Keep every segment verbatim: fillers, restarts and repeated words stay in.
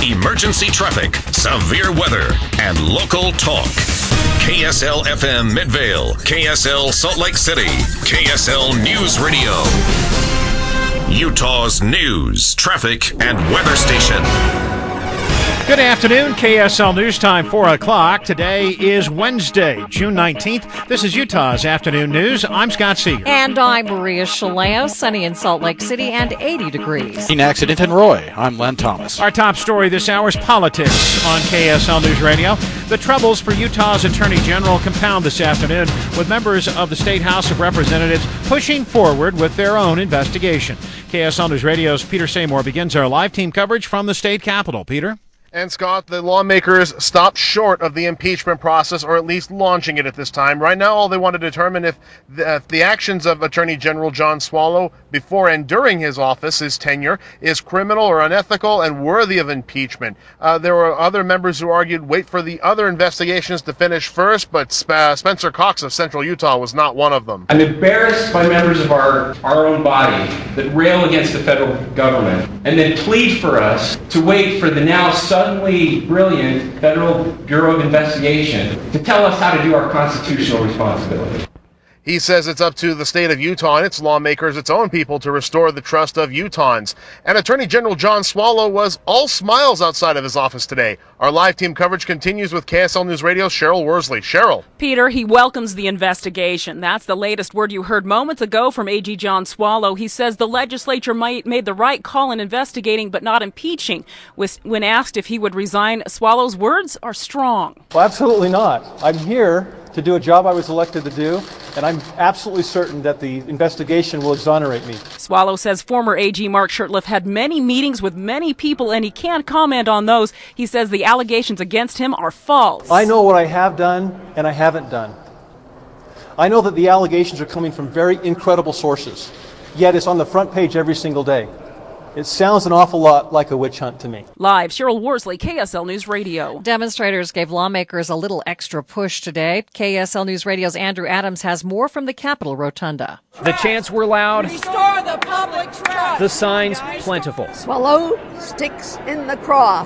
emergency traffic, severe weather, and local talk. K S L F M Midvale, K S L Salt Lake City, K S L News Radio. Utah's news, traffic, and weather station. Good afternoon, K S L News Time, four o'clock. Today is Wednesday, June nineteenth. This is Utah's Afternoon News. I'm Scott Seeger. And I'm Maria Shaleo, sunny in Salt Lake City and eighty degrees. An accident in Roy. I'm Len Thomas. Our top story this hour is politics on K S L News Radio. The troubles for Utah's Attorney General compound this afternoon with members of the State House of Representatives pushing forward with their own investigation. K S L News Radio's Peter Seymour begins our live team coverage from the state capitol. Peter? And, Scott, the lawmakers stopped short of the impeachment process, or at least launching it at this time. Right now, all they want to determine if the, if the actions of Attorney General John Swallow before and during his office, his tenure, is criminal or unethical and worthy of impeachment. Uh, there were other members who argued wait for the other investigations to finish first, but Sp- uh, Spencer Cox of Central Utah was not one of them. I'm embarrassed by members of our, our own body that rail against the federal government and then plead for us to wait for the now suddenly brilliant Federal Bureau of Investigation to tell us how to do our constitutional responsibility. He says it's up to the state of Utah and its lawmakers, its own people, to restore the trust of Utahns. And Attorney General John Swallow was all smiles outside of his office today. Our live team coverage continues with K S L News Radio's Cheryl Worsley. Cheryl. Peter, he welcomes the investigation. That's the latest word you heard moments ago from A G John Swallow. He says the legislature might made the right call in investigating but not impeaching. When asked if he would resign, Swallow's words are strong. Well, absolutely not. I'm here to do a job I was elected to do, and I'm absolutely certain that the investigation will exonerate me. Swallow says former A G Mark Shurtleff had many meetings with many people, and he can't comment on those. He says the allegations against him are false. I know what I have done and I haven't done. I know that the allegations are coming from very incredible sources, yet it's on the front page every single day. It sounds an awful lot like a witch hunt to me. Live, Cheryl Worsley, K S L News Radio. Demonstrators gave lawmakers a little extra push today. K S L News Radio's Andrew Adams has more from the Capitol Rotunda. The chants were loud. Restore the public trust. The signs plentiful. Swallow sticks in the craw.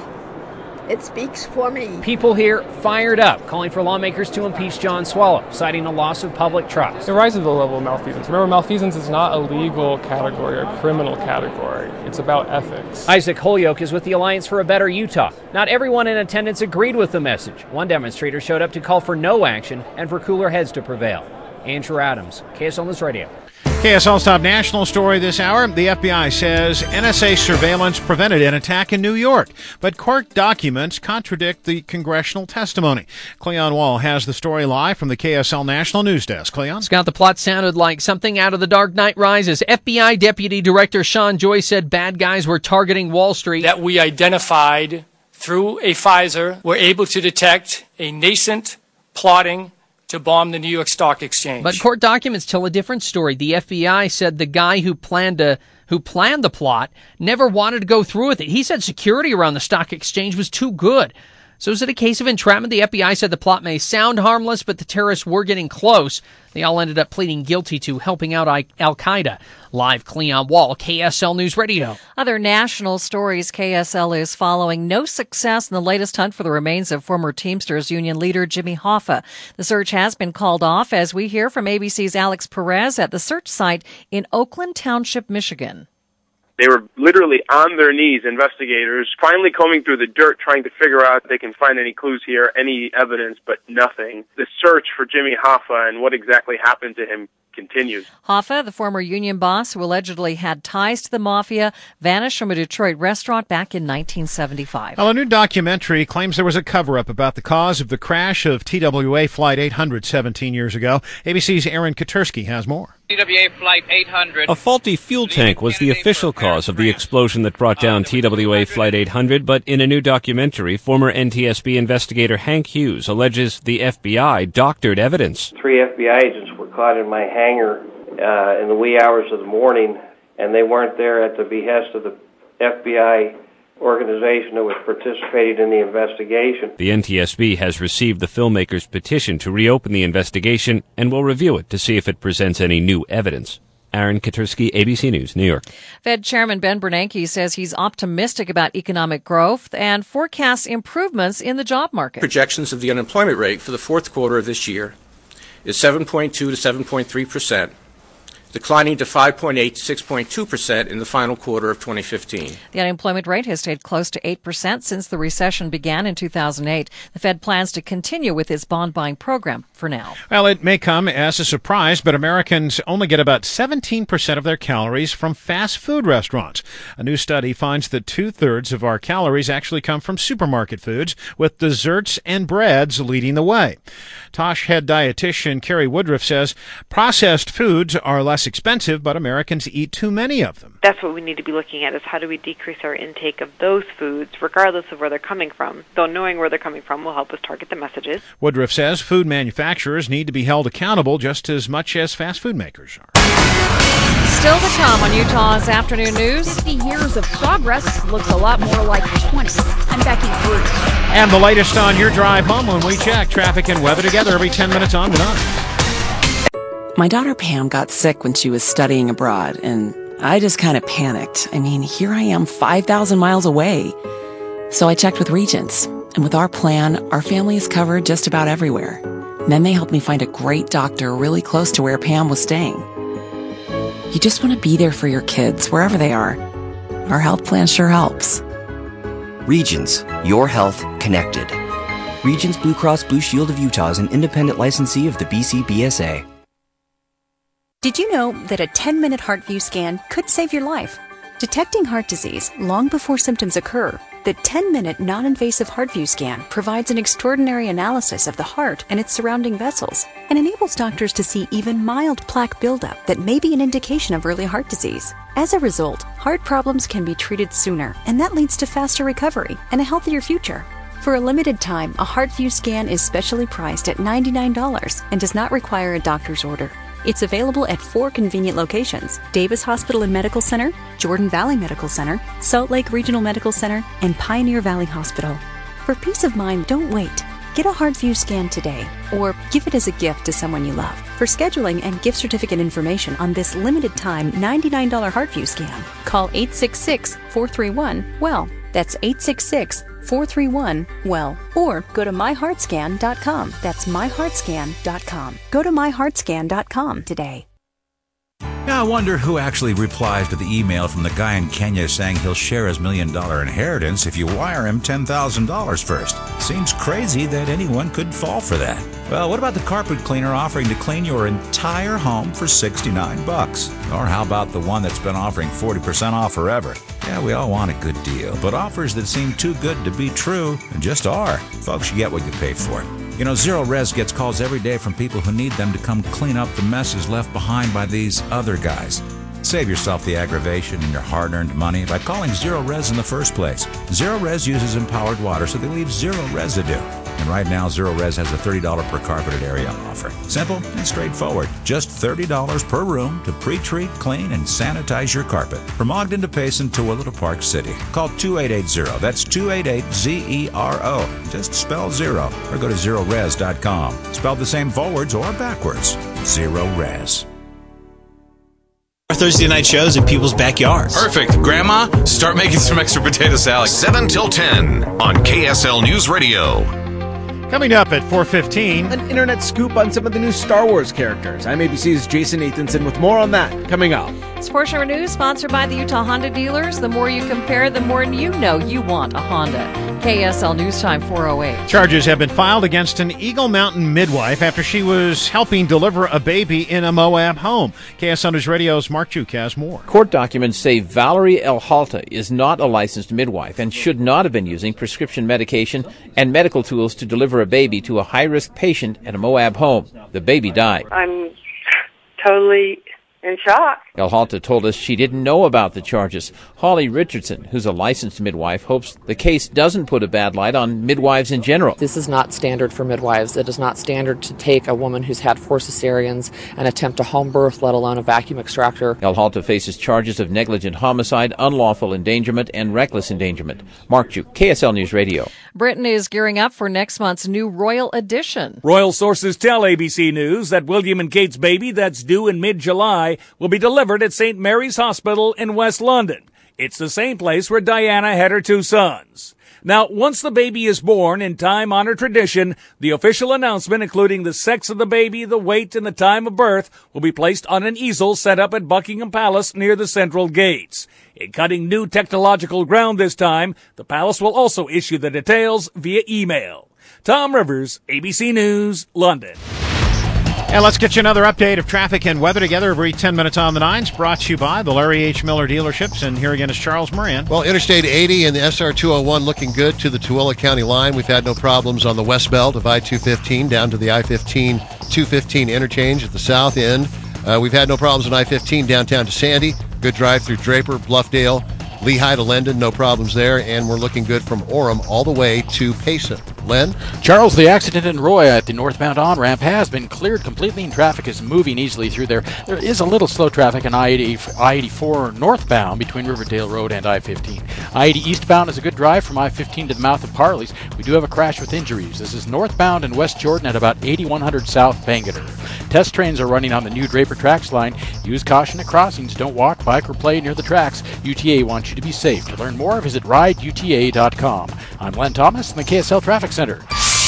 It speaks for me. People here fired up, calling for lawmakers to impeach John Swallow, citing a loss of public trust. It rises to the level of malfeasance. Remember, malfeasance is not a legal category or a criminal category. It's about ethics. Isaac Holyoke is with the Alliance for a Better Utah. Not everyone in attendance agreed with the message. One demonstrator showed up to call for no action and for cooler heads to prevail. Andrew Adams, K S L News Radio. K S L's top national story this hour. The F B I says N S A surveillance prevented an attack in New York, but court documents contradict the congressional testimony. Cleon Wall has the story live from the K S L National News Desk. Cleon? Scott, the plot sounded like something out of The Dark Knight Rises. F B I Deputy Director Sean Joyce said bad guys were targeting Wall Street. That we identified through a Pfizer were able to detect a nascent plotting to bomb the New York Stock Exchange. But court documents tell a different story. The F B I said the guy who planned to, who planned the plot never wanted to go through with it. He said security around the stock exchange was too good. So is it a case of entrapment? The F B I said the plot may sound harmless, but the terrorists were getting close. They all ended up pleading guilty to helping out Al-Qaeda. Live, Cleon Wall, K S L News Radio. Other national stories K S L is following. No success in the latest hunt for the remains of former Teamsters Union leader Jimmy Hoffa. The search has been called off, as we hear from A B C's Alex Perez at the search site in Oakland Township, Michigan. They were literally on their knees, investigators, finally combing through the dirt, trying to figure out if they can find any clues here, any evidence, but nothing. The search for Jimmy Hoffa and what exactly happened to him continues. Hoffa, the former union boss who allegedly had ties to the mafia, vanished from a Detroit restaurant back in nineteen seventy-five. Well, a new documentary claims there was a cover-up about the cause of the crash of T W A Flight eight hundred seventeen years ago. A B C's Aaron Katersky has more. T W A Flight eight hundred. A faulty fuel tank was the official cause of the explosion that brought down T W A Flight eight hundred, but in a new documentary, former N T S B investigator Hank Hughes alleges the F B I doctored evidence. Three F B I agents were caught in my hangar uh, in the wee hours of the morning, and they weren't there at the behest of the F B I organization that was participating in the investigation. The N T S B has received the filmmaker's petition to reopen the investigation and will review it to see if it presents any new evidence. Aaron Katursky, A B C News, New York. Fed Chairman Ben Bernanke says he's optimistic about economic growth and forecasts improvements in the job market. Projections of the unemployment rate for the fourth quarter of this year is seven point two to seven point three percent, declining to five point eight to six point two percent in the final quarter of twenty fifteen. The unemployment rate has stayed close to eight percent since the recession began in two thousand eight. The Fed plans to continue with its bond buying program for now. Well, it may come as a surprise, but Americans only get about seventeen percent of their calories from fast food restaurants. A new study finds that two-thirds of our calories actually come from supermarket foods, with desserts and breads leading the way. Tosh head dietitian Carrie Woodruff says processed foods are less expensive, but Americans eat too many of them. That's what we need to be looking at, is how do we decrease our intake of those foods, regardless of where they're coming from. Though knowing where they're coming from will help us target the messages. Woodruff says food manufacturers need to be held accountable just as much as fast food makers are. Still to come on Utah's Afternoon News. fifty years of progress looks a lot more like twenty. I'm Becky Bruce. And the latest on your drive home when we check traffic and weather together every ten minutes on tonight. My daughter Pam got sick when she was studying abroad, and I just kind of panicked. I mean, here I am five thousand miles away. So I checked with Regents, and with our plan, our family is covered just about everywhere. And then they helped me find a great doctor really close to where Pam was staying. You just want to be there for your kids, wherever they are. Our health plan sure helps. Regents, your health connected. Regents Blue Cross Blue Shield of Utah is an independent licensee of the B C B S A. Did you know that a ten-minute HeartView scan could save your life? Detecting heart disease long before symptoms occur, the ten-minute non-invasive HeartView scan provides an extraordinary analysis of the heart and its surrounding vessels and enables doctors to see even mild plaque buildup that may be an indication of early heart disease. As a result, heart problems can be treated sooner, and that leads to faster recovery and a healthier future. For a limited time, a HeartView scan is specially priced at ninety-nine dollars and does not require a doctor's order. It's available at four convenient locations: Davis Hospital and Medical Center, Jordan Valley Medical Center, Salt Lake Regional Medical Center, and Pioneer Valley Hospital. For peace of mind, don't wait. Get a HeartView scan today, or give it as a gift to someone you love. For scheduling and gift certificate information on this limited time ninety-nine dollars HeartView scan, call eight six six, four three one, W E L L. That's eight six six, four three one, W E L L. Or go to my heart scan dot com. That's my heart scan dot com. Go to my heart scan dot com today. Now, I wonder who actually replies to the email from the guy in Kenya saying he'll share his million dollar inheritance if you wire him ten thousand dollars first. Seems crazy that anyone could fall for that. Well, what about the carpet cleaner offering to clean your entire home for sixty-nine bucks? Or how about the one that's been offering forty percent off forever? Yeah, we all want a good deal, but offers that seem too good to be true just are. Folks, you get what you pay for. You know, Zero Res gets calls every day from people who need them to come clean up the messes left behind by these other guys. Save yourself the aggravation and your hard-earned money by calling Zero Res in the first place. Zero Res uses empowered water, so they leave zero residue. And right now, Zero Res has a thirty dollars per carpeted area offer. Simple and straightforward. Just thirty dollars per room to pre-treat, clean, and sanitize your carpet. From Ogden to Payson to Willowdale Park City. Call two eight eight zero. That's two eight eight, Z E R O. Just spell zero. Or go to zero res dot com. Spelled the same forwards or backwards. Zero Res. Our Thursday night shows in people's backyards. Perfect. Grandma, start making some extra potato salad. seven till ten on K S L News Radio. Coming up at four fifteen. An internet scoop on some of the new Star Wars characters. I'm A B C's Jason Nathanson with more on that coming up. This portion of news sponsored by the Utah Honda dealers. The more you compare, the more you know you want a Honda. K S L News Time four oh eight. Charges have been filed against an Eagle Mountain midwife after she was helping deliver a baby in a Moab home. K S L News Radio's Mark Juke has more. Court documents say Valerie Elhalta is not a licensed midwife and should not have been using prescription medication and medical tools to deliver a baby to a high-risk patient at a Moab home. The baby died. I'm totally in shock. Elhalta told us she didn't know about the charges. Holly Richardson, who's a licensed midwife, hopes the case doesn't put a bad light on midwives in general. This is not standard for midwives. It is not standard to take a woman who's had four cesareans and attempt a home birth, let alone a vacuum extractor. Elhalta faces charges of negligent homicide, unlawful endangerment, and reckless endangerment. Mark Juke, K S L News Radio. Britain is gearing up for next month's new royal edition. Royal sources tell A B C News that William and Kate's baby that's due in mid-July will be delivered at Saint Mary's Hospital in West London. It's the same place where Diana had her two sons. Now, once the baby is born, in time-honored tradition, the official announcement, including the sex of the baby, the weight, and the time of birth, will be placed on an easel set up at Buckingham Palace near the central gates. In cutting new technological ground this time, the palace will also issue the details via email. Tom Rivers, A B C News, London. And let's get you another update of traffic and weather together every ten minutes on the nines, brought to you by the Larry H. Miller dealerships. And here again is Charles Moran. Well, Interstate eighty and the S R two oh one looking good to the Tooele County line. We've had no problems on the west belt of I two fifteen down to the I fifteen two fifteen interchange at the south end. Uh, we've had no problems on I fifteen downtown to Sandy. Good drive through Draper, Bluffdale, Lehigh to Lendon, no problems there. And we're looking good from Orem all the way to Payson. Len? Charles, the accident in Roy at the northbound on-ramp has been cleared completely and traffic is moving easily through there. There is a little slow traffic on I eighty-four northbound between Riverdale Road and I fifteen. I eighty eastbound is a good drive from I fifteen to the mouth of Parley's. We do have a crash with injuries. This is northbound in West Jordan at about eighty-one hundred South Bangerter. Test trains are running on the new Draper Tracks line. Use caution at crossings. Don't walk, bike, or play near the tracks. U T A wants you to be safe. To learn more, visit ride U T A dot com. I'm Len Thomas in the K S L Traffic Center.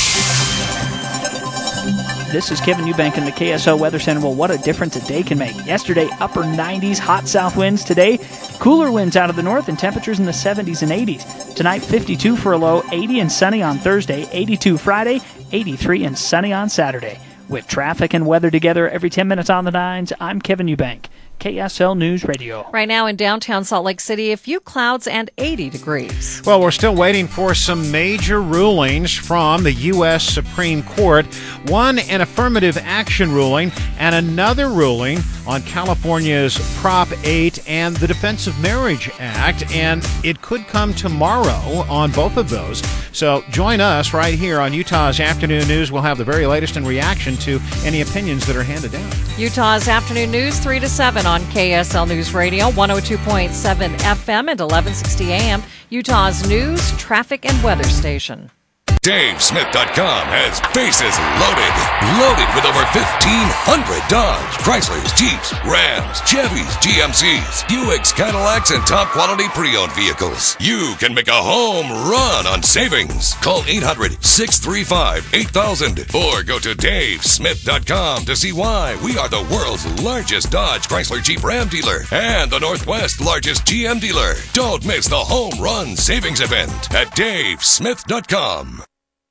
This is Kevin Eubank in the K S L Weather Center. Well, what a difference a day can make. Yesterday, upper nineties, hot south winds. Today, cooler winds out of the north and temperatures in the seventies and eighties. Tonight, fifty-two for a low, eighty and sunny on Thursday, eighty-two Friday, eighty-three and sunny on Saturday. With traffic and weather together every ten minutes on the nines, I'm Kevin Eubank. K S L News Radio. Right now in downtown Salt Lake City, a few clouds and eighty degrees. Well, we're still waiting for some major rulings from the U S Supreme Court. One, an affirmative action ruling, and another ruling on California's Prop eight and the Defense of Marriage Act. And it could come tomorrow on both of those. So join us right here on Utah's Afternoon News. We'll have the very latest in reaction to any opinions that are handed down. Utah's Afternoon News, three to seven on K S L News Radio, one oh two point seven F M and eleven sixty A M, Utah's news, traffic, and weather station. Dave Smith dot com has bases loaded. Loaded with over fifteen hundred Dodge, Chryslers, Jeeps, Rams, Chevys, G M Cs, Buicks, Cadillacs, and top-quality pre-owned vehicles. You can make a home run on savings. Call eight hundred, six three five, eight thousand or go to Dave Smith dot com to see why we are the world's largest Dodge, Chrysler, Jeep, Ram dealer and the Northwest's largest G M dealer. Don't miss the home run savings event at Dave Smith dot com.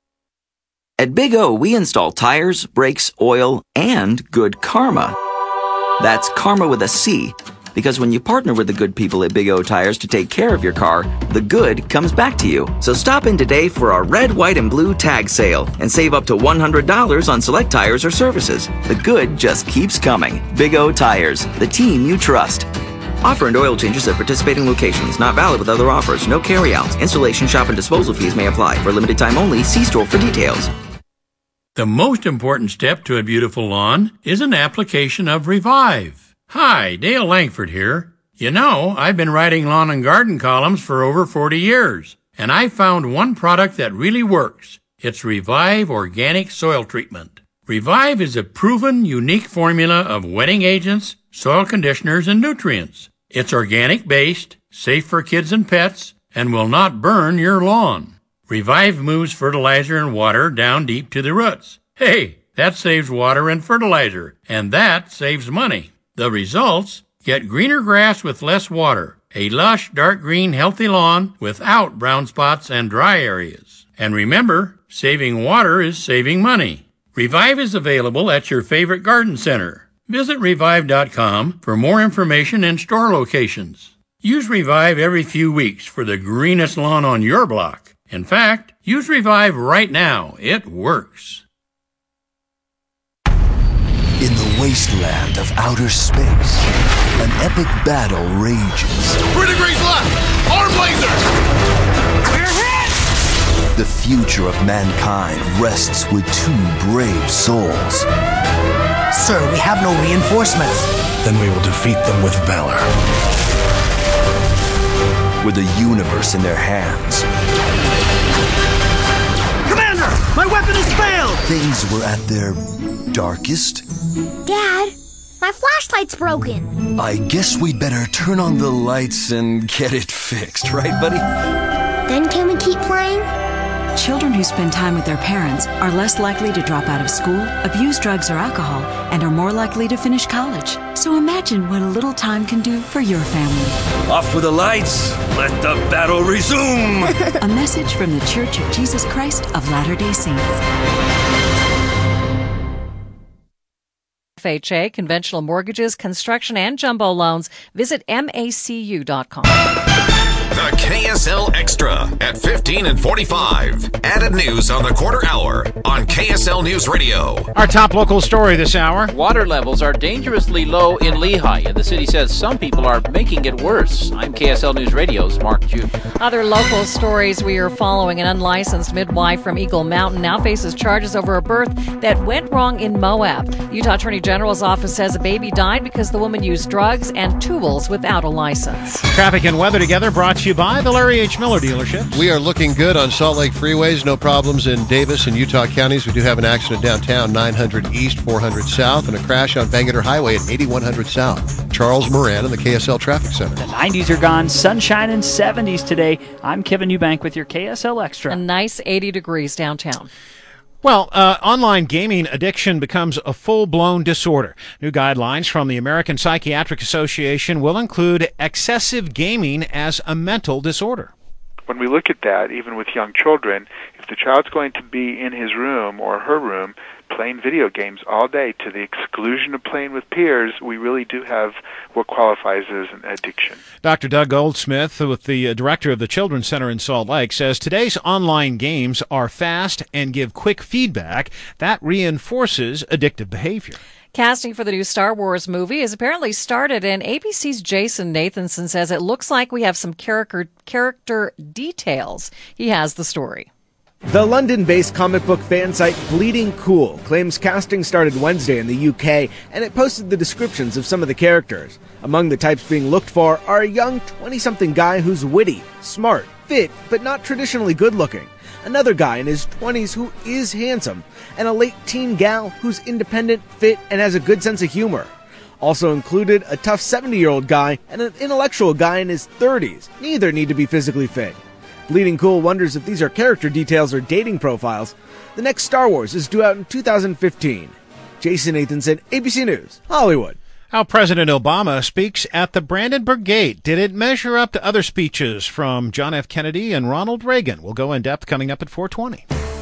At Big O, we install tires, brakes, oil, and Good Karma. That's karma with a C, because when you partner with the good people at Big O Tires to take care of your car, the good comes back to you. So stop in today for our red, white, and blue tag sale and save up to one hundred dollars on select tires or services. The good just keeps coming. Big O Tires, the team you trust. Offer and oil changes at participating locations. Not valid with other offers. No carryouts. Installation, shop, and disposal fees may apply. For limited time only, see store for details. The most important step to a beautiful lawn is an application of Revive. Hi, Dale Langford here. You know, I've been writing lawn and garden columns for over forty years, and I found one product that really works. It's Revive Organic Soil Treatment. Revive is a proven, unique formula of wetting agents, soil conditioners, and nutrients. It's organic-based, safe for kids and pets, and will not burn your lawn. Revive moves fertilizer and water down deep to the roots. Hey, that saves water and fertilizer, and that saves money. The results? Get greener grass with less water, a lush, dark green, healthy lawn without brown spots and dry areas. And remember, saving water is saving money. Revive is available at your favorite garden center. Visit revive dot com for more information and store locations. Use Revive every few weeks for the greenest lawn on your block. In fact, use Revive right now. It works. In the wasteland of outer space, an epic battle rages. Three degrees left! Arm laser! We're hit! The future of mankind rests with two brave souls. Sir, we have no reinforcements. Then we will defeat them with valor. With the universe in their hands, things were at their darkest? Dad, my flashlight's broken. I guess we'd better turn on the lights and get it fixed, right, buddy? Then can we keep playing? Children who spend time with their parents are less likely to drop out of school, abuse drugs or alcohol, and are more likely to finish college. So imagine what a little time can do for your family. Off with the lights. Let the battle resume. A message from the Church of Jesus Christ of Latter-day Saints. F H A, conventional mortgages, construction, and jumbo loans. Visit M A C U dot com. The K S L Extra at fifteen and forty-five. Added news on the quarter hour on K S L News Radio. Our top local story this hour. Water levels are dangerously low in Lehigh, and the city says some people are making it worse. I'm K S L News Radio's Mark Jude. Other local stories we are following. An unlicensed midwife from Eagle Mountain now faces charges over a birth that went wrong in Moab. Utah Attorney General's office says a baby died because the woman used drugs and tools without a license. Traffic and weather together brought to you by the Larry H. Miller dealerships. We are looking good on Salt Lake freeways. No problems in Davis and Utah counties. We do have an accident downtown, nine hundred east, four hundred south, and a crash on Bangerter Highway at eighty-one hundred south. Charles Moran in the K S L Traffic Center. The nineties are gone. Sunshine and seventies today. I'm Kevin Eubank with your K S L Extra. A nice eighty degrees downtown. Well, uh, online gaming addiction becomes a full-blown disorder. New guidelines from the American Psychiatric Association will include excessive gaming as a mental disorder. When we look at that, even with young children, if the child's going to be in his room or her room playing video games all day to the exclusion of playing with peers, we really do have what qualifies as an addiction. Doctor Doug Goldsmith, with the uh, director of the Children's Center in Salt Lake, says today's online games are fast and give quick feedback that reinforces addictive behavior. Casting for the new Star Wars movie has apparently started, and A B C's Jason Nathanson says it looks like we have some character character details. He has the story. The London-based comic book fan site Bleeding Cool claims casting started Wednesday in the U K, and it posted the descriptions of some of the characters. Among the types being looked for are a young twenty-something guy who's witty, smart, fit, but not traditionally good-looking, another guy in his twenties who is handsome, and a late-teen gal who's independent, fit, and has a good sense of humor. Also included a tough seventy-year-old guy and an intellectual guy in his thirties. Neither need to be physically fit. Bleeding Cool wonders if these are character details or dating profiles. The next Star Wars is due out in two thousand fifteen. Jason Nathanson, A B C News, Hollywood. How President Obama speaks at the Brandenburg Gate. Did it measure up to other speeches from John F. Kennedy and Ronald Reagan? We'll go in depth coming up at four twenty.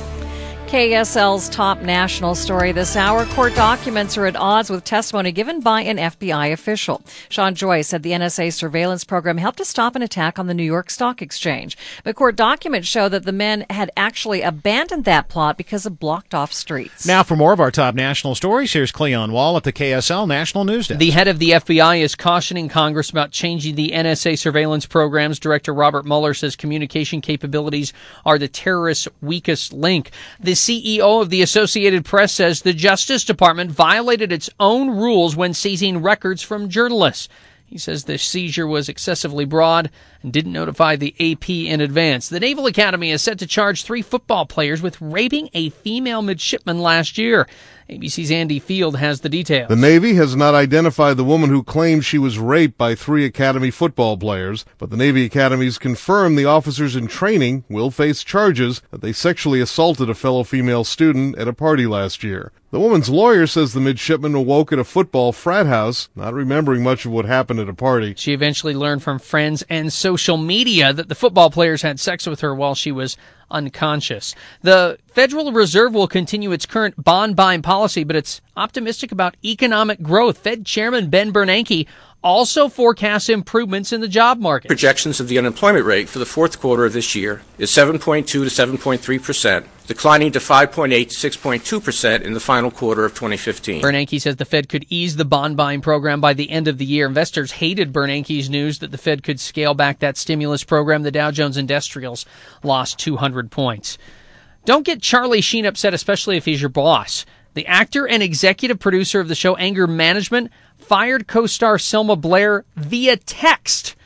K S L's top national story this hour. Court documents are at odds with testimony given by an F B I official. Sean Joyce said the N S A surveillance program helped to stop an attack on the New York Stock Exchange. But court documents show that the men had actually abandoned that plot because of blocked off streets. Now for more of our top national stories, here's Cleon Wall at the K S L National News Desk. The head of the F B I is cautioning Congress about changing the N S A surveillance programs. Director Robert Mueller says communication capabilities are the terrorists' weakest link. The C E O of the Associated Press says the Justice Department violated its own rules when seizing records from journalists. He says the seizure was excessively broad and didn't notify the A P in advance. The Naval Academy is set to charge three football players with raping a female midshipman last year. A B C's Andy Field has the details. The Navy has not identified the woman who claimed she was raped by three Academy football players, but the Navy Academies confirm the officers in training will face charges that they sexually assaulted a fellow female student at a party last year. The woman's lawyer says the midshipman awoke at a football frat house, not remembering much of what happened at a party. She eventually learned from friends and social media that the football players had sex with her while she was unconscious. The Federal Reserve will continue its current bond buying policy, but it's optimistic about economic growth. Fed Chairman Ben Bernanke also forecasts improvements in the job market. Projections of the unemployment rate for the fourth quarter of this year is seven point two to seven point three percent, declining to five point eight to six point two percent in the final quarter of twenty fifteen. Bernanke says the Fed could ease the bond buying program by the end of the year. Investors hated Bernanke's news that the Fed could scale back that stimulus program. The Dow Jones Industrials lost two hundred points. Don't get Charlie Sheen upset, especially if he's your boss. The actor and executive producer of the show Anger Management fired co-star Selma Blair via text.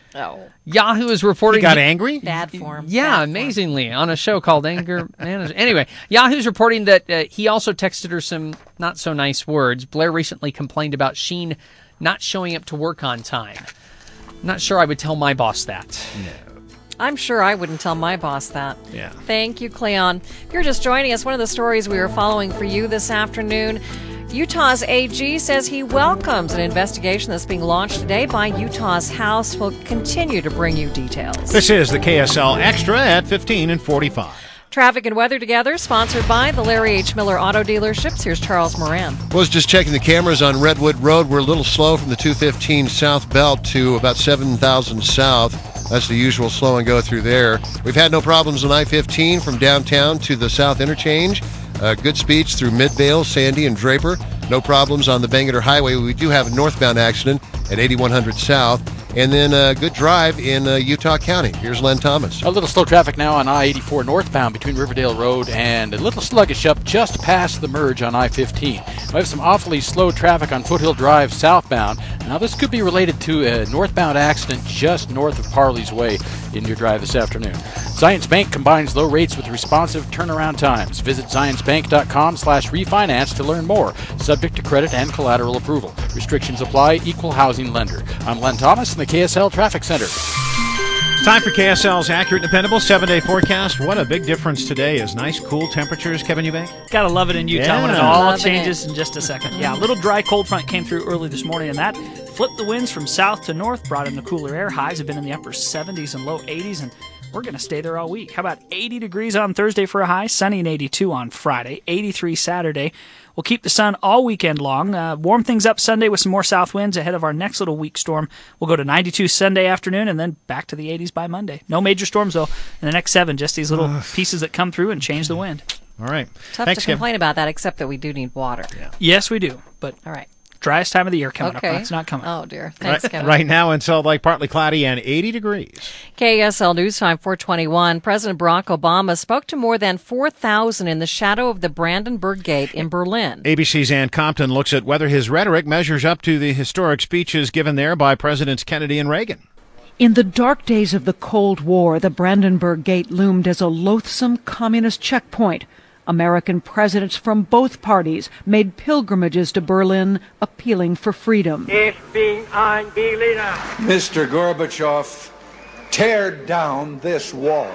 Oh. Yahoo is reporting... He got angry? Bad form. Yeah, Bad amazingly, form. on a show called Anger Management. Anyway, Yahoo's reporting that uh, he also texted her some not-so-nice words. Blair recently complained about Sheen not showing up to work on time. I'm not sure I would tell my boss that. No. I'm sure I wouldn't tell my boss that. Yeah. Thank you, Cleon. If you're just joining us, one of the stories we are following for you this afternoon, Utah's A G says he welcomes an investigation that's being launched today by Utah's House. We'll continue to bring you details. This is the K S L Extra at fifteen and forty-five. Traffic and weather together, sponsored by the Larry H. Miller Auto Dealerships. Here's Charles Moran. Was just checking the cameras on Redwood Road. We're a little slow from the two fifteen South Belt to about seven thousand South. That's the usual slow and go through there. We've had no problems on I fifteen from downtown to the South Interchange. Uh, good speeds through Midvale, Sandy, and Draper. No problems on the Bangerter Highway. We do have a northbound accident at eighty-one hundred South. And then a good drive in uh, Utah County. Here's Len Thomas. A little slow traffic now on I eighty-four northbound between Riverdale Road and a little sluggish up just past the merge on I fifteen. We have some awfully slow traffic on Foothill Drive southbound. Now this could be related to a northbound accident just north of Parley's Way in your drive this afternoon. Zions Bank combines low rates with responsive turnaround times. Visit zionsbank.com slash refinance to learn more. Subject to credit and collateral approval. Restrictions apply. Equal housing lender. I'm Len Thomas in the K S L Traffic Center. Time for K S L's accurate and dependable seven-day forecast. What a big difference today is nice, cool temperatures. Kevin Eubank? Gotta love it in Utah Yeah. when it all Loving changes in just a second. Yeah, a little dry cold front came through early this morning, and that flipped the winds from south to north, brought in the cooler air. Highs have been in the upper seventies and low eighties, and we're going to stay there all week. How about eighty degrees on Thursday for a high, sunny and eighty-two on Friday, eighty-three Saturday. We'll keep the sun all weekend long. Uh, warm things up Sunday with some more south winds ahead of our next little weak storm. We'll go to ninety-two Sunday afternoon and then back to the eighties by Monday. No major storms, though, in the next seven. Just these little uh, pieces that come through and change the wind. All right. Tough Thanks, to Kevin. complain about that, except that we do need water. Yeah. Yes, we do. But all right. Driest time of the year coming okay. up. That's not coming. Oh, dear. Thanks, right, Kevin. Right now in Salt Lake, partly cloudy and eighty degrees. K S L News Time four twenty-one. President Barack Obama spoke to more than four thousand in the shadow of the Brandenburg Gate in Berlin. A B C's Ann Compton looks at whether his rhetoric measures up to the historic speeches given there by Presidents Kennedy and Reagan. In the dark days of the Cold War, the Brandenburg Gate loomed as a loathsome communist checkpoint. American presidents from both parties made pilgrimages to Berlin, appealing for freedom. Ich bin ein Berliner. Mister Gorbachev, tear down this wall.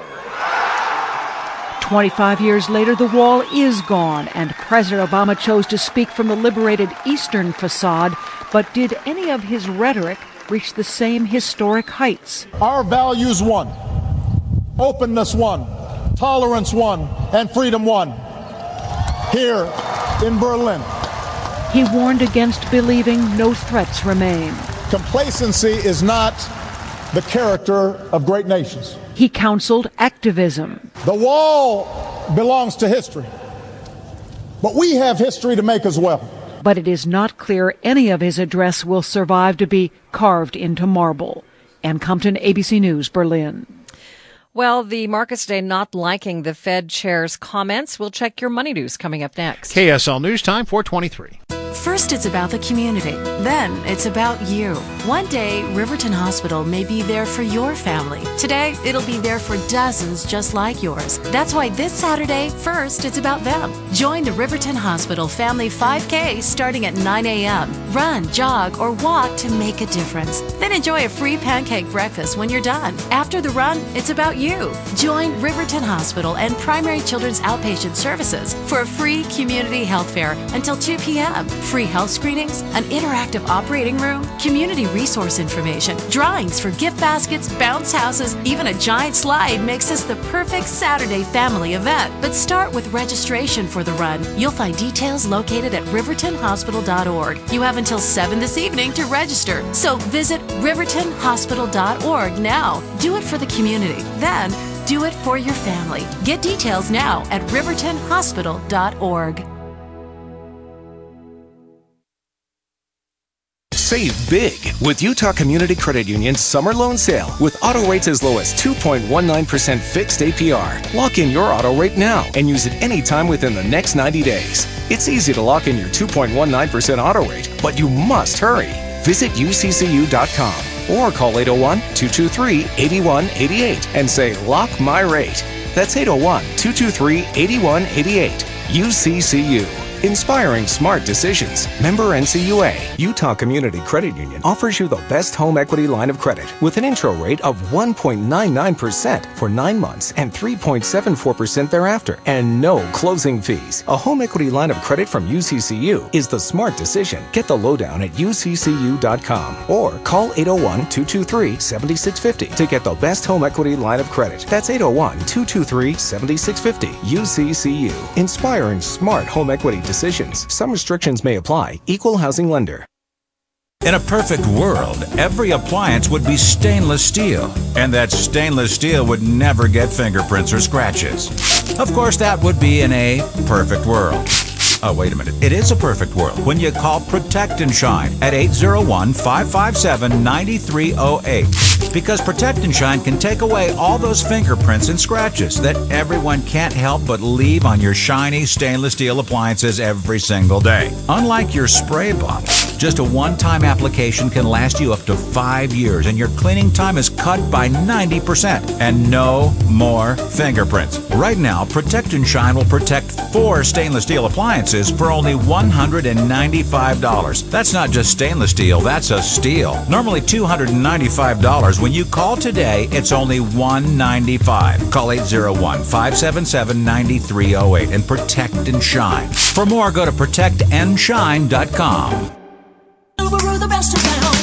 Twenty-five years later, the wall is gone, and President Obama chose to speak from the liberated eastern facade. But did any of his rhetoric reach the same historic heights? Our values won, openness won, tolerance won, and freedom won. Here in Berlin. He warned against believing no threats remain. Complacency is not the character of great nations. He counseled activism. The wall belongs to history, but we have history to make as well. But it is not clear any of his address will survive to be carved into marble. Ann Compton, A B C News, Berlin. Well, the markets today not liking the Fed chair's comments. We'll check your money news coming up next. K S L News Time four twenty-three. First, it's about the community. Then, it's about you. One day, Riverton Hospital may be there for your family. Today, it'll be there for dozens just like yours. That's why this Saturday, first, it's about them. Join the Riverton Hospital Family five K starting at nine a.m. Run, jog, or walk to make a difference. Then enjoy a free pancake breakfast when you're done. After the run, it's about you. Join Riverton Hospital and Primary Children's Outpatient Services for a free community health fair until two p.m. Free health screenings, an interactive operating room, community resource information, drawings for gift baskets, bounce houses, even a giant slide makes this the perfect Saturday family event. But start with registration for the run. You'll find details located at riverton hospital dot org. You have until seven this evening to register. So visit riverton hospital dot org now. Do it for the community. Then do it for your family. Get details now at riverton hospital dot org. Save big with Utah Community Credit Union's summer loan sale with auto rates as low as two point one nine percent fixed A P R. Lock in your auto rate now and use it anytime within the next ninety days. It's easy to lock in your two point one nine percent auto rate, but you must hurry. Visit U C C U dot com. Or call eight oh one, two two three, eight one eight eight and say, lock my rate. That's eight oh one, two two three, eight one eight eight. U C C U. Inspiring smart decisions. Member N C U A. Utah Community Credit Union offers you the best home equity line of credit with an intro rate of one point nine nine percent for nine months and three point seven four percent thereafter, and no closing fees. A home equity line of credit from U C C U is the smart decision. Get the lowdown at U C C U dot com or call eight oh one, two two three, seven six five oh to get the best home equity line of credit. That's eight oh one, two two three, seven six five oh. U C C U. Inspiring smart home equity decisions. Some restrictions may apply. Equal housing lender. In a perfect world, every appliance would be stainless steel, and that stainless steel would never get fingerprints or scratches. Of course, that would be in a perfect world. Oh, wait a minute. It is a perfect world when you call Protect and Shine at eight oh one, five five seven, nine three oh eight. Because Protect and Shine can take away all those fingerprints and scratches that everyone can't help but leave on your shiny stainless steel appliances every single day. Unlike your spray bottle, just a one-time application can last you up to five years, and your cleaning time is cut by ninety percent. And no more fingerprints. Right now, Protect and Shine will protect four stainless steel appliances for only one hundred ninety-five dollars. That's not just stainless steel, that's a steal. Normally two hundred ninety-five dollars. When you call today, it's only one hundred ninety-five dollars. Call eight oh one, five seven seven, nine three oh eight and Protect and Shine. For more, go to protect and shine dot com. Subaru, the best around.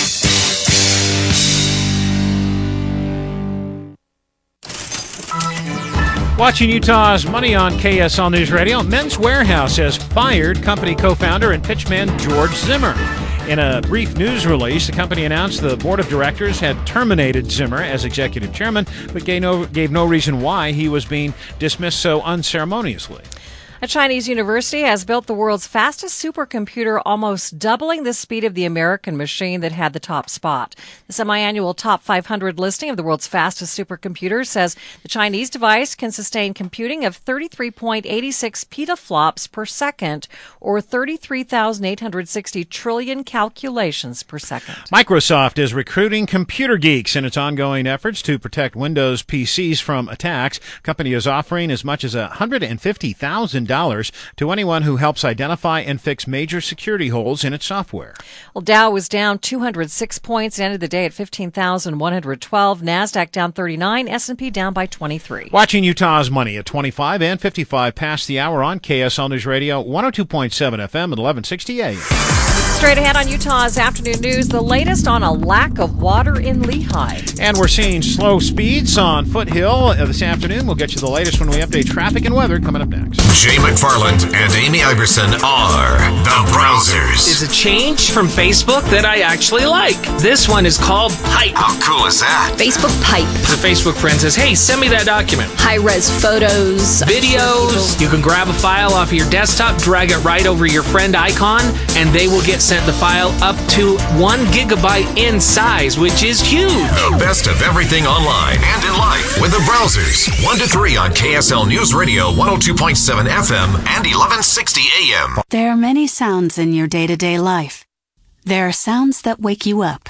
Watching Utah's Money on K S L News Radio, Men's Warehouse has fired company co-founder and pitchman George Zimmer. In a brief news release, the company announced the board of directors had terminated Zimmer as executive chairman, but gave no, gave no reason why he was being dismissed so unceremoniously. A Chinese university has built the world's fastest supercomputer, almost doubling the speed of the American machine that had the top spot. The semi-annual top five hundred listing of the world's fastest supercomputer says the Chinese device can sustain computing of thirty-three point eight six petaflops per second, or thirty-three thousand eight hundred sixty trillion calculations per second. Microsoft is recruiting computer geeks in its ongoing efforts to protect Windows P Cs from attacks. The company is offering as much as one hundred fifty thousand dollars to anyone who helps identify and fix major security holes in its software. Well, Dow was down two hundred six points, ended the day at fifteen thousand one hundred twelve. NASDAQ down thirty-nine, S and P down by twenty-three. Watching Utah's Money at twenty-five and fifty-five past the hour on K S L News Radio, one oh two point seven F M at eleven sixty A M. Straight ahead on Utah's afternoon news, the latest on a lack of water in Lehigh. And we're seeing slow speeds on Foothill this afternoon. We'll get you the latest when we update traffic and weather coming up next. Jay McFarland and Amy Iverson are the Browsers. Is a change from Facebook that I actually like. This one is called Pipe. How cool is that? Facebook Pipe. The Facebook friend says, hey, send me that document. High-res photos. Videos. You can grab a file off of your desktop, drag it right over your friend icon, and they will get sent the file up to one gigabyte in size, which is huge. The best of everything online and in life with the Browsers. one to three on K S L News Radio, one oh two point seven F M and eleven sixty A M. There are many sounds in your day-to-day life. There are sounds that wake you up.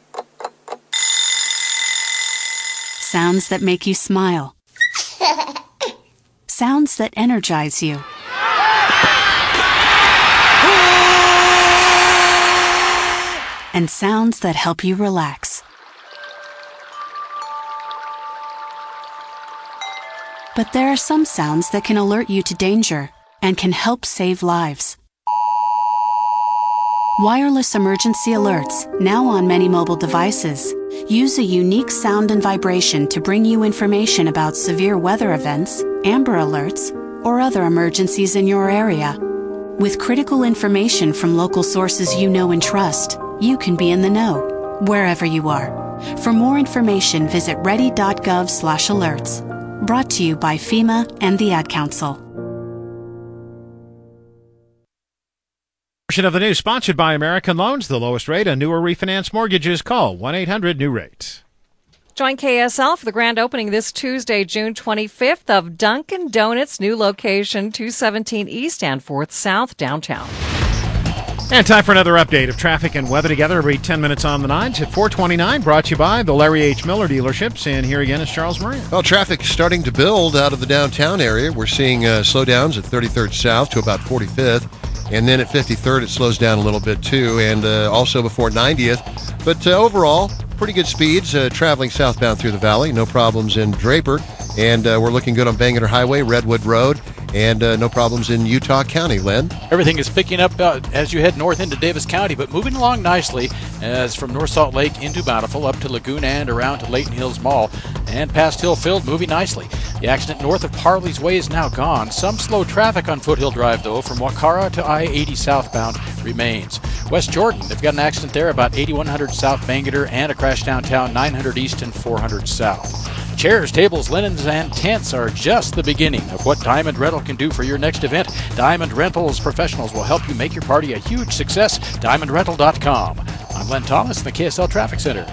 Sounds that make you smile. Sounds that energize you. And sounds that help you relax. But there are some sounds that can alert you to danger and can help save lives. Wireless emergency alerts, now on many mobile devices, use a unique sound and vibration to bring you information about severe weather events, Amber Alerts, or other emergencies in your area. With critical information from local sources you know and trust, you can be in the know, wherever you are. For more information, visit ready.gov slash alerts. Brought to you by FEMA and the Ad Council. Portion of the news sponsored by American Loans, the lowest rate on newer refinance mortgages. Call one eight hundred new rate. Join K S L for the grand opening this Tuesday, June twenty-fifth, of Dunkin' Donuts' new location, two seventeen East and fourth South, downtown. And time for another update of traffic and weather together every ten minutes on the nines at four twenty-nine, brought to you by the Larry H. Miller dealerships. And here again is Charles Maria. Well, traffic starting to build out of the downtown area. We're seeing uh, slowdowns at thirty-third South to about forty-fifth. And then at fifty-third, it slows down a little bit, too, and uh, also before ninetieth. But uh, overall, pretty good speeds uh, traveling southbound through the valley. No problems in Draper. And uh, we're looking good on Bangerter Highway, Redwood Road, and uh, no problems in Utah County, Len. Everything is picking up uh, as you head north into Davis County, but moving along nicely as from North Salt Lake into Bountiful, up to Laguna and around to Layton Hills Mall, and past Hillfield, moving nicely. The accident north of Parley's Way is now gone. Some slow traffic on Foothill Drive, though, from Wakara to I eighty southbound remains. West Jordan, they've got an accident there about eighty-one hundred South Bangerter, and a crash downtown nine hundred East and four hundred South. Chairs, tables, linens, and tents are just the beginning of what Diamond Rental can do for your next event. Diamond Rentals professionals will help you make your party a huge success. diamond rental dot com. I'm Len Thomas in the K S L Traffic Center.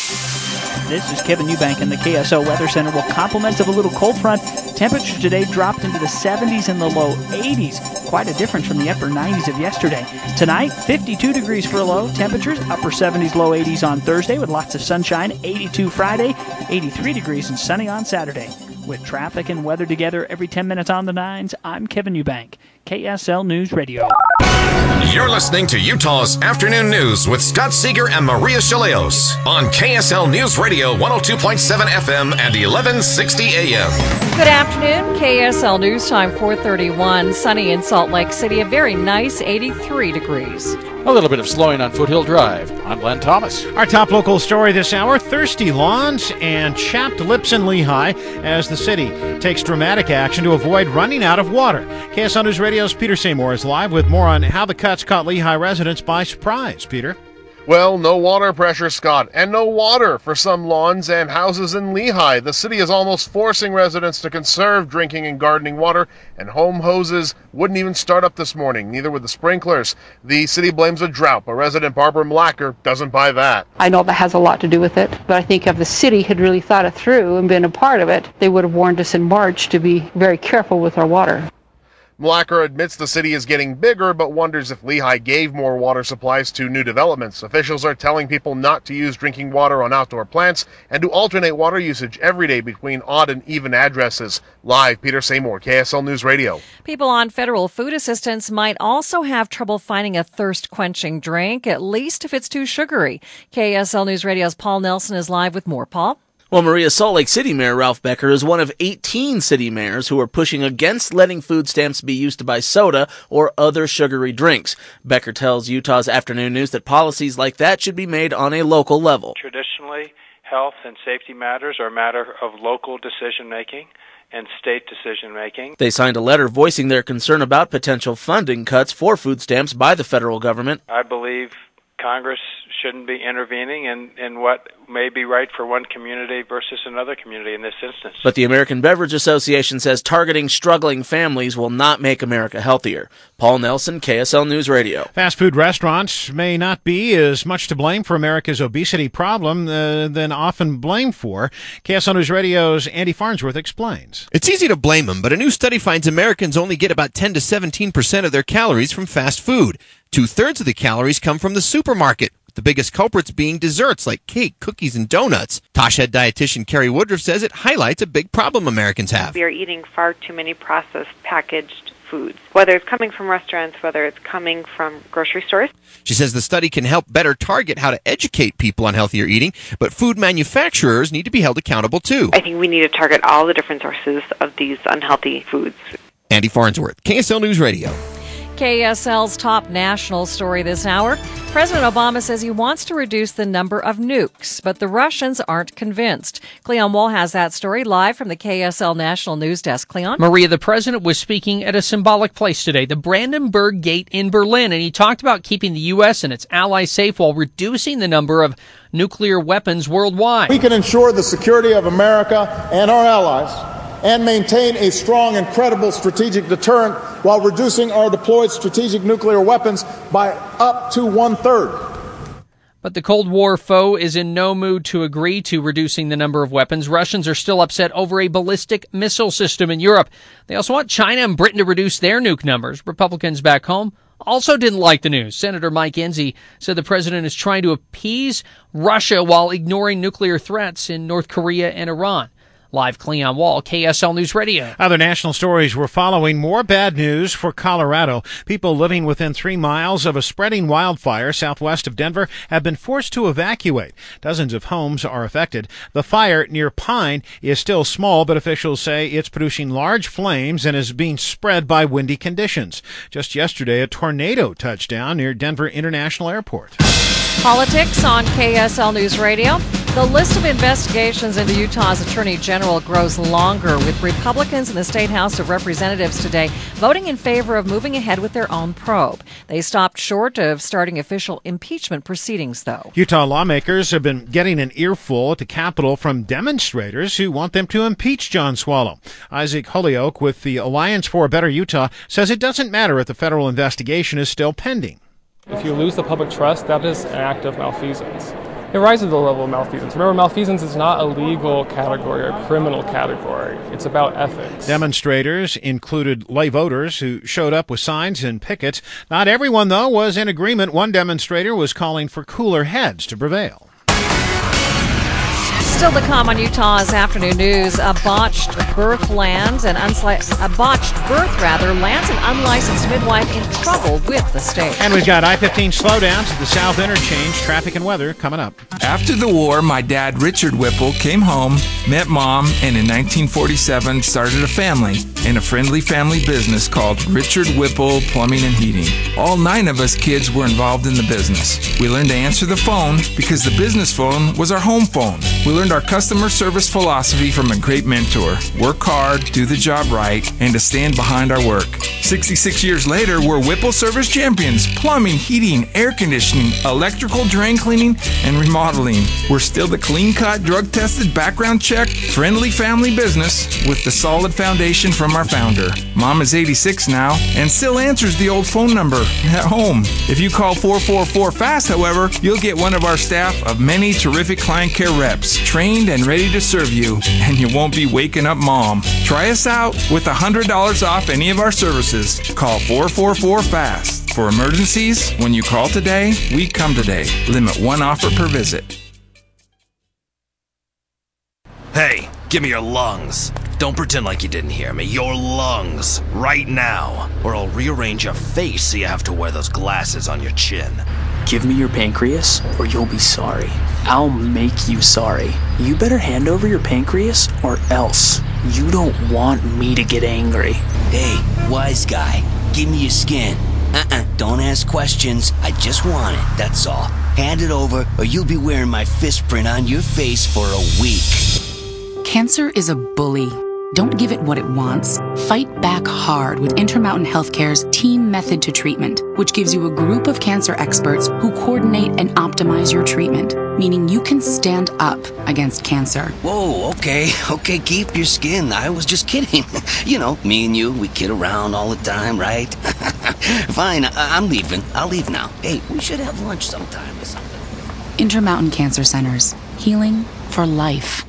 This is Kevin Eubank, and the K S L Weather Center will complement of a little cold front. Temperature today dropped into the seventies and the low eighties. Quite a difference from the upper nineties of yesterday. Tonight, fifty-two degrees for a low. Temperatures, upper seventies, low eighties on Thursday with lots of sunshine. eighty-two Friday, eighty-three degrees and sunny on Saturday. With traffic and weather together every ten minutes on the nines, I'm Kevin Eubank, K S L News Radio. You're listening to Utah's Afternoon News with Scott Seeger and Maria Chaleos on K S L News Radio one oh two point seven F M and eleven sixty A M. Good afternoon. K S L News Time four thirty-one. Sunny in Salt Lake City. A very nice eighty-three degrees. A little bit of slowing on Foothill Drive. I'm Len Thomas. Our top local story this hour, thirsty lawns and chapped lips in Lehigh as the city takes dramatic action to avoid running out of water. K S L News Radio's Peter Seymour is live with more on how the cuts caught Lehigh residents by surprise. Peter? Well, no water pressure, Scott, and no water for some lawns and houses in Lehigh. The city is almost forcing residents to conserve drinking and gardening water, and home hoses wouldn't even start up this morning, neither would the sprinklers. The city blames a drought, but resident Barbara Mlacker doesn't buy that. I know that has a lot to do with it, but I think if the city had really thought it through and been a part of it, they would have warned us in March to be very careful with our water. Mlacker admits the city is getting bigger, but wonders if Lehigh gave more water supplies to new developments. Officials are telling people not to use drinking water on outdoor plants and to alternate water usage every day between odd and even addresses. Live, Peter Seymour, K S L News Radio. People on federal food assistance might also have trouble finding a thirst-quenching drink, at least if it's too sugary. K S L News Radio's Paul Nelson is live with more. Paul? Well, Maria, Salt Lake City Mayor Ralph Becker is one of eighteen city mayors who are pushing against letting food stamps be used to buy soda or other sugary drinks. Becker tells Utah's Afternoon News that policies like that should be made on a local level. Traditionally, health and safety matters are a matter of local decision-making and state decision-making. They signed a letter voicing their concern about potential funding cuts for food stamps by the federal government. I believe Congress shouldn't be intervening in, in what may be right for one community versus another community in this instance. But the American Beverage Association says targeting struggling families will not make America healthier. Paul Nelson, K S L News Radio. Fast food restaurants may not be as much to blame for America's obesity problem uh, than often blamed for. K S L News Radio's Andy Farnsworth explains. It's easy to blame them, but a new study finds Americans only get about ten to seventeen percent of their calories from fast food. Two-thirds of the calories come from the supermarket, with the biggest culprits being desserts like cake, cookies, and donuts. Tosh head dietitian Carrie Woodruff says it highlights a big problem Americans have. We are eating far too many processed, packaged foods, whether it's coming from restaurants, whether it's coming from grocery stores. She says the study can help better target how to educate people on healthier eating, but food manufacturers need to be held accountable too. I think we need to target all the different sources of these unhealthy foods. Andy Farnsworth, K S L News Radio. K S L's top national story this hour. President Obama says he wants to reduce the number of nukes, but the Russians aren't convinced. Cleon Wall has that story live from the K S L National News Desk. Cleon? Maria, the president was speaking at a symbolic place today, the Brandenburg Gate in Berlin, and he talked about keeping the U S and its allies safe while reducing the number of nuclear weapons worldwide. We can ensure the security of America and our allies and maintain a strong and credible strategic deterrent while reducing our deployed strategic nuclear weapons by up to one-third. But the Cold War foe is in no mood to agree to reducing the number of weapons. Russians are still upset over a ballistic missile system in Europe. They also want China and Britain to reduce their nuke numbers. Republicans back home also didn't like the news. Senator Mike Enzi said the president is trying to appease Russia while ignoring nuclear threats in North Korea and Iran. Live Cleon Wall, K S L News Radio. Other national stories we're following. More bad news for Colorado. People living within three miles of a spreading wildfire southwest of Denver have been forced to evacuate. Dozens of homes are affected. The fire near Pine is still small, but officials say it's producing large flames and is being spread by windy conditions. Just yesterday, a tornado touched down near Denver International Airport. Politics on K S L News Radio. The list of investigations into Utah's Attorney General grows longer, with Republicans in the State House of Representatives today voting in favor of moving ahead with their own probe. They stopped short of starting official impeachment proceedings, though. Utah lawmakers have been getting an earful at the Capitol from demonstrators who want them to impeach John Swallow. Isaac Holyoke with the Alliance for a Better Utah says it doesn't matter if the federal investigation is still pending. If you lose the public trust, that is an act of malfeasance. It rises to the level of malfeasance. Remember, malfeasance is not a legal category or a criminal category. It's about ethics. Demonstrators included lay voters who showed up with signs and pickets. Not everyone, though, was in agreement. One demonstrator was calling for cooler heads to prevail. Still to come on Utah's afternoon news, a botched birth lands and unsli- a botched birth rather lands an unlicensed midwife in trouble with the state. And we've got I fifteen slowdowns at the South Interchange. Traffic and weather coming up. After the war, my dad, Richard Whipple, came home, met Mom, and in nineteen forty-seven started a family in a friendly family business called Richard Whipple Plumbing and Heating. All nine of us kids were involved in the business. We learned to answer the phone because the business phone was our home phone. We learned our customer service philosophy from a great mentor. Work hard, do the job right, and to stand behind our work. sixty-six years later, we're Whipple Service Champions. Plumbing, heating, air conditioning, electrical drain cleaning, and remodeling. We're still the clean-cut, drug-tested, background-checked, friendly family business with the solid foundation from our founder. Mom is eighty-six now and still answers the old phone number at home. If you call four four four FAST, however, you'll get one of our staff of many terrific client care reps, trained and ready to serve you, and you won't be waking up Mom. Try us out with one hundred dollars off any of our services. Call four four four FAST. For emergencies, when you call today, we come today. Limit one offer per visit. Hey, give me your lungs. Don't pretend like you didn't hear me. Your lungs, right now. Or I'll rearrange your face so you have to wear those glasses on your chin. Give me your pancreas, or you'll be sorry. I'll make you sorry. You better hand over your pancreas, or else. You don't want me to get angry. Hey, wise guy, give me your skin. Uh-uh, don't ask questions. I just want it, that's all. Hand it over, or you'll be wearing my fist print on your face for a week. Cancer is a bully. Don't give it what it wants. Fight back hard with Intermountain Healthcare's Team Method to Treatment, which gives you a group of cancer experts who coordinate and optimize your treatment, meaning you can stand up against cancer. Whoa, okay, okay, keep your skin. I was just kidding. You know, me and you, we kid around all the time, right? Fine, I- I'm leaving. I'll leave now. Hey, we should have lunch sometime or something. Intermountain Cancer Centers. Healing for life.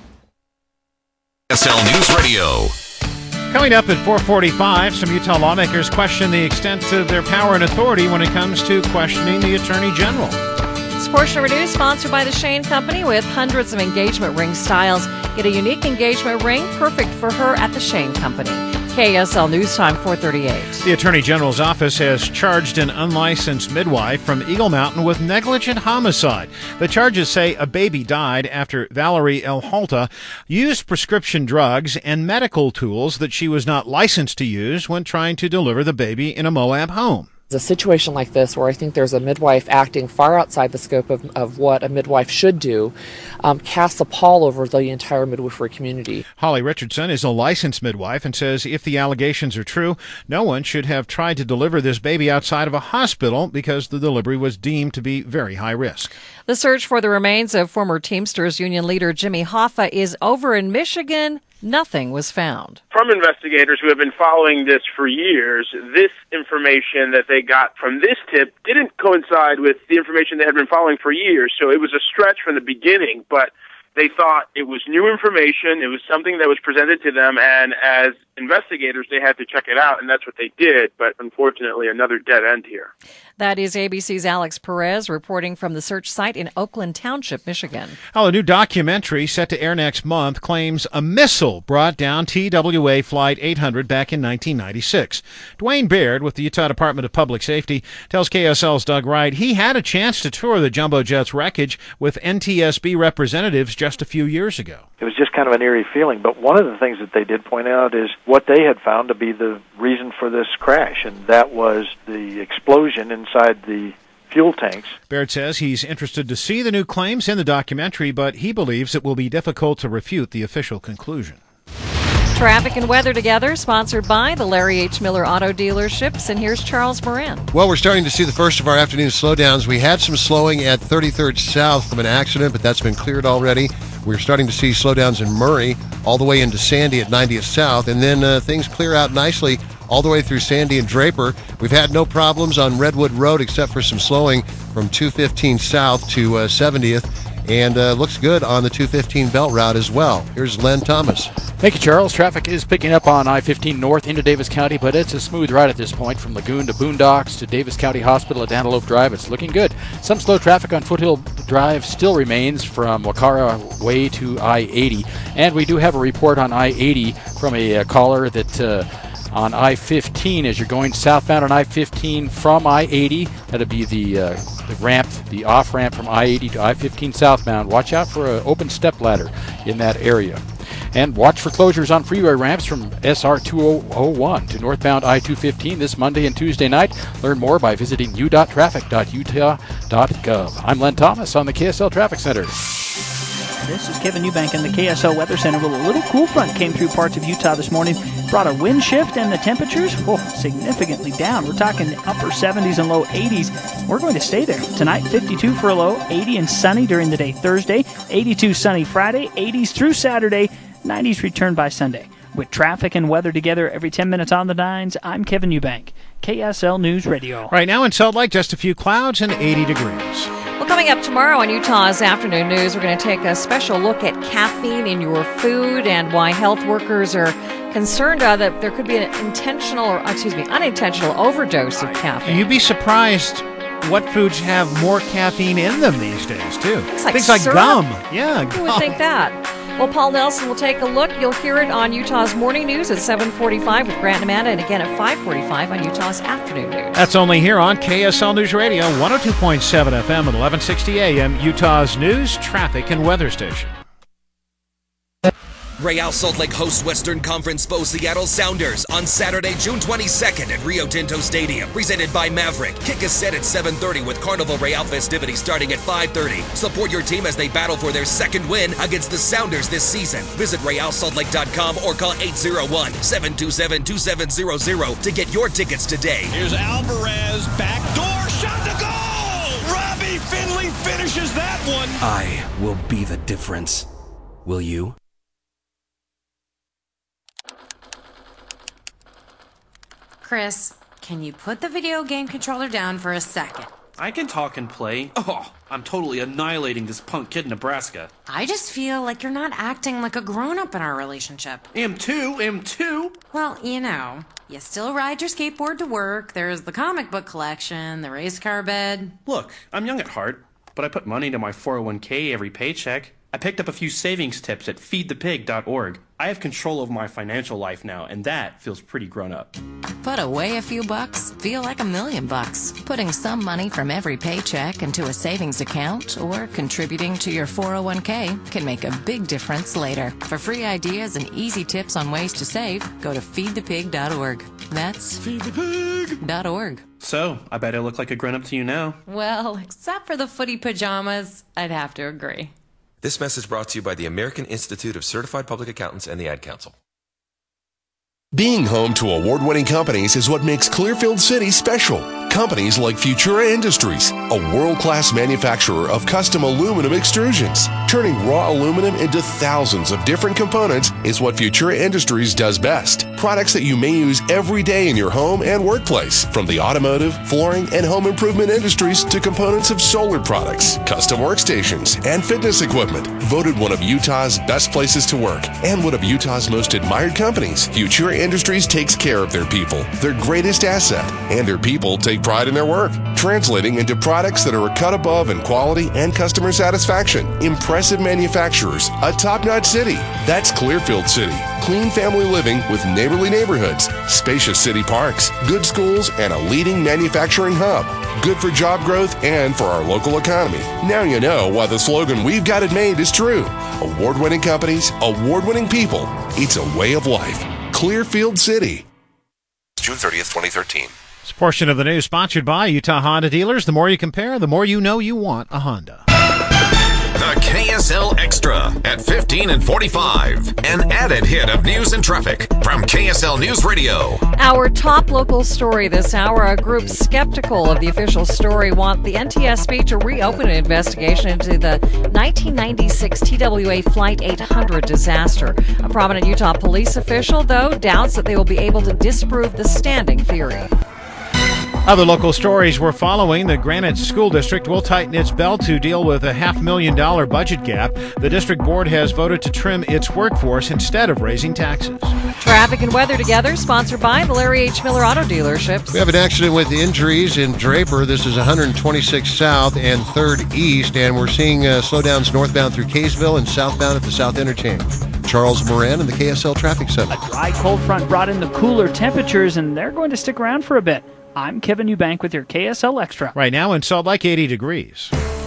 K S L News Radio. Coming up at four forty-five, some Utah lawmakers question the extent of their power and authority when it comes to questioning the Attorney General. This portion of our news sponsored by the Shane Company with hundreds of engagement ring styles. Get a unique engagement ring perfect for her at the Shane Company. K S L News Time, four thirty-eight. The Attorney General's office has charged an unlicensed midwife from Eagle Mountain with negligent homicide. The charges say a baby died after Valerie Elhalta used prescription drugs and medical tools that she was not licensed to use when trying to deliver the baby in a Moab home. A situation like this where I think there's a midwife acting far outside the scope of, of what a midwife should do um, casts a pall over the entire midwifery community. Holly Richardson is a licensed midwife and says if the allegations are true, no one should have tried to deliver this baby outside of a hospital because the delivery was deemed to be very high risk. The search for the remains of former Teamsters Union leader Jimmy Hoffa is over in Michigan. Nothing was found. From investigators who have been following this for years, this information that they got from this tip didn't coincide with the information they had been following for years. So it was a stretch from the beginning, but They thought it was new information, it was something that was presented to them, and as investigators, they had to check it out, and that's what they did, but unfortunately, another dead end here. That is A B C's Alex Perez reporting from the search site in Oakland Township, Michigan. Well, a new documentary set to air next month claims a missile brought down T W A Flight eight hundred back in nineteen ninety-six. Dwayne Baird with the Utah Department of Public Safety tells K S L's Doug Wright he had a chance to tour the jumbo jet's wreckage with N T S B representatives just a few years ago. It was just kind of an eerie feeling, but one of the things that they did point out is what they had found to be the reason for this crash, and that was the explosion inside the fuel tanks. Baird says he's interested to see the new claims in the documentary, but he believes it will be difficult to refute the official conclusion. Traffic and weather together, sponsored by the Larry H. Miller Auto Dealerships, and here's Charles Moran. Well, we're starting to see the first of our afternoon slowdowns. We had some slowing at thirty-third South from an accident, but that's been cleared already. We're starting to see slowdowns in Murray, all the way into Sandy at ninetieth South, and then uh, things clear out nicely all the way through Sandy and Draper. We've had no problems on Redwood Road except for some slowing from two fifteen South to uh, seventieth, and uh, looks good on the two fifteen Belt Route as well. Here's Len Thomas. Thank you, Charles. Traffic is picking up on I fifteen North into Davis County, but it's a smooth ride at this point from Lagoon to Boondocks to Davis County Hospital at Antelope Drive. It's looking good. Some slow traffic on Foothill Drive still remains from Wacara Way to I eighty, and we do have a report on I eighty from a, a caller that uh, on I fifteen, as you're going southbound on I fifteen from I eighty, that'll be the, uh, the ramp, the off-ramp from I eighty to I fifteen southbound. Watch out for an open step ladder in that area. And watch for closures on freeway ramps from S R two oh one to northbound I two fifteen this Monday and Tuesday night. Learn more by visiting u dot traffic dot utah dot gov. I'm Len Thomas on the K S L Traffic Center. This is Kevin Eubank in the K S L Weather Center. Well, a little cool front came through parts of Utah this morning. Brought a wind shift, and the temperatures, oh, significantly down. We're talking upper seventies and low eighties. We're going to stay there. Tonight, fifty-two for a low, eighty and sunny during the day Thursday, eighty-two sunny Friday, eighties through Saturday, nineties return by Sunday. With traffic and weather together every ten minutes on the nines, I'm Kevin Eubank, K S L News Radio. Right now in Salt Lake, just a few clouds and eighty degrees. Well, coming up tomorrow on Utah's Afternoon News, we're going to take a special look at caffeine in your food and why health workers are concerned uh, that there could be an intentional or, excuse me, unintentional overdose of caffeine. You'd be surprised what foods have more caffeine in them these days, too. Things like, Things like syrup? gum. Yeah, Who gum. would think that? Well, Paul Nelson will take a look. You'll hear it on Utah's Morning News at seven forty-five with Grant and Amanda, and again at five forty-five on Utah's Afternoon News. That's only here on K S L News Radio, one oh two point seven F M and eleven sixty A M, Utah's news, traffic, and weather station. Real Salt Lake hosts Western Conference foe Seattle Sounders on Saturday, June twenty-second at Rio Tinto Stadium. Presented by Maverick. Kick is set at seven thirty with Carnival Real festivities starting at five thirty. Support your team as they battle for their second win against the Sounders this season. Visit real salt lake dot com or call eight oh one, seven two seven, two seven zero zero to get your tickets today. Here's Alvarez, backdoor shot to goal! Robbie Finley finishes that one. I will be the difference. Will you? Chris, can you put the video game controller down for a second? I can talk and play. Oh, I'm totally annihilating this punk kid in Nebraska. I just feel like you're not acting like a grown-up in our relationship. Am too, am too. Well, you know, you still ride your skateboard to work, there's the comic book collection, the race car bed. Look, I'm young at heart, but I put money into my four oh one k every paycheck. I picked up a few savings tips at feed the pig dot org. I have control over my financial life now, and that feels pretty grown up. Put away a few bucks, feel like a million bucks. Putting some money from every paycheck into a savings account or contributing to your four oh one k can make a big difference later. For free ideas and easy tips on ways to save, go to feed the pig dot org. That's feed the pig dot org. So, I bet I look like a grown-up to you now. Well, except for the footy pajamas, I'd have to agree. This message brought to you by the American Institute of Certified Public Accountants and the Ad Council. Being home to award-winning companies is what makes Clearfield City special. Companies like Futura Industries, a world-class manufacturer of custom aluminum extrusions. Turning raw aluminum into thousands of different components is what Futura Industries does best. Products that you may use every day in your home and workplace, from the automotive, flooring, and home improvement industries to components of solar products, custom workstations, and fitness equipment. Voted one of Utah's best places to work and one of Utah's most admired companies, Futura Industries takes care of their people, their greatest asset, and their people take pride in their work, translating into products that are a cut above in quality and customer satisfaction. Impressive manufacturers, a top-notch city. That's Clearfield City. Clean family living with neighborly neighborhoods, spacious city parks, good schools, and a leading manufacturing hub. Good for job growth and for our local economy. Now you know why the slogan, "We've got it made," is true. Award-winning companies, award-winning people. It's a way of life. Clearfield City. June thirtieth, twenty thirteen. This portion of the news sponsored by Utah Honda dealers. The more you compare, the more you know you want a Honda. The K S L Extra at fifteen and forty-five. An added hit of news and traffic from K S L News Radio. Our top local story this hour, a group skeptical of the official story want the N T S B to reopen an investigation into the nineteen ninety-six T W A Flight eight hundred disaster. A prominent Utah police official, though, doubts that they will be able to disprove the standing theory. Other local stories we're following. The Granite School District will tighten its belt to deal with a half million dollar budget gap. The district board has voted to trim its workforce instead of raising taxes. Traffic and weather together, sponsored by Larry H. Miller Auto Dealerships. We have an accident with injuries in Draper. This is one twenty-six South and third East, and we're seeing uh, slowdowns northbound through Kaysville and southbound at the South Interchange. Charles Moran in the K S L Traffic Center. A dry cold front brought in the cooler temperatures, and they're going to stick around for a bit. I'm Kevin Eubank with your K S L Extra. Right now in Salt Lake, eighty degrees.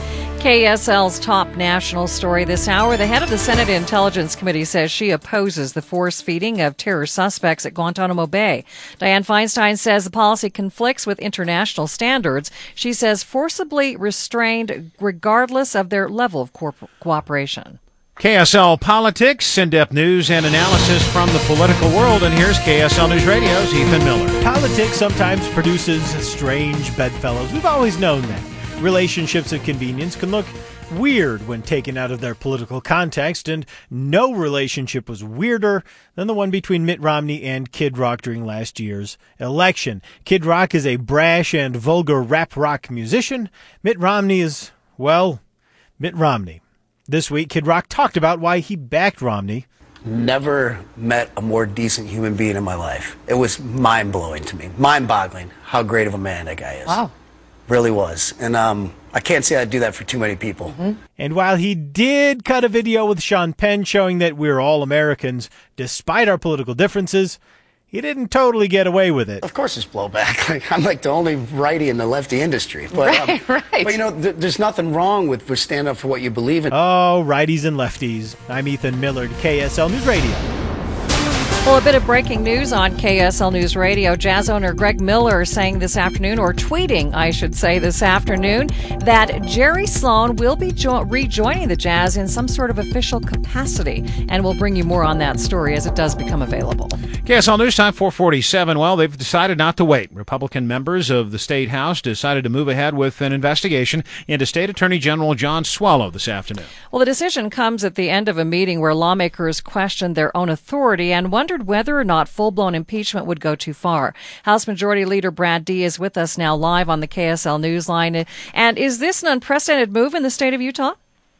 K S L's top national story this hour. The head of the Senate Intelligence Committee says she opposes the force feeding of terror suspects at Guantanamo Bay. Dianne Feinstein says the policy conflicts with international standards. She says forcibly restrained regardless of their level of corp- cooperation. K S L Politics, in-depth news and analysis from the political world. And here's K S L News Radio's Ethan Miller. Politics sometimes produces strange bedfellows. We've always known that. Relationships of convenience can look weird when taken out of their political context, and no relationship was weirder than the one between Mitt Romney and Kid Rock during last year's election. Kid Rock is a brash and vulgar rap rock musician. Mitt Romney is, well, Mitt Romney. This week, Kid Rock talked about why he backed Romney. Never met a more decent human being in my life. It was mind-blowing to me, mind-boggling how great of a man that guy is. Wow. Really was. And um, I can't say I'd do that for too many people. Mm-hmm. And while he did cut a video with Sean Penn showing that we're all Americans, despite our political differences, he didn't totally get away with it. Of course, it's blowback. Like, I'm like the only righty in the lefty industry. But, right, um, right. But you know, th- there's nothing wrong with, with stand up for what you believe in. Oh, righties and lefties. I'm Ethan Miller, K S L News Radio. Well, a bit of breaking news on K S L News Radio. Jazz owner Greg Miller saying this afternoon, or tweeting, I should say, this afternoon, that Jerry Sloan will be jo- rejoining the Jazz in some sort of official capacity. And we'll bring you more on that story as it does become available. K S L News Time, four forty-seven. Well, they've decided not to wait. Republican members of the State House decided to move ahead with an investigation into State Attorney General John Swallow this afternoon. Well, the decision comes at the end of a meeting where lawmakers questioned their own authority and wondered whether or not full-blown impeachment would go too far. House Majority Leader Brad Dee is with us now live on the K S L Newsline. And is this an unprecedented move in the state of Utah?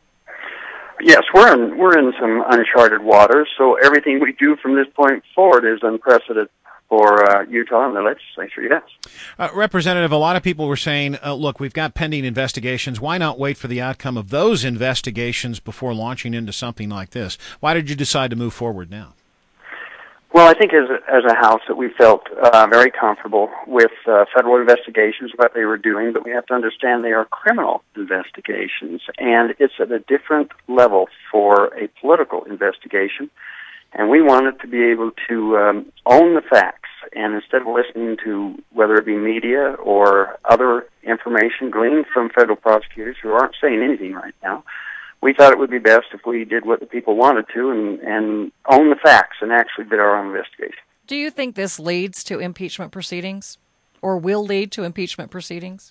Yes, we're in, we're in some uncharted waters, so everything we do from this point forward is unprecedented for uh, Utah and the legislature, yes. Uh, Representative, a lot of people were saying, uh, look, we've got pending investigations. Why not wait for the outcome of those investigations before launching into something like this? Why did you decide to move forward now? Well, I think as a, as a House that we felt uh, very comfortable with uh, federal investigations, what they were doing, but we have to understand they are criminal investigations, and it's at a different level for a political investigation, and we wanted to be able to um, own the facts, and instead of listening to whether it be media or other information gleaned from federal prosecutors who aren't saying anything right now, we thought it would be best if we did what the people wanted to and, and own the facts and actually did our own investigation. Do you think this leads to impeachment proceedings or will lead to impeachment proceedings?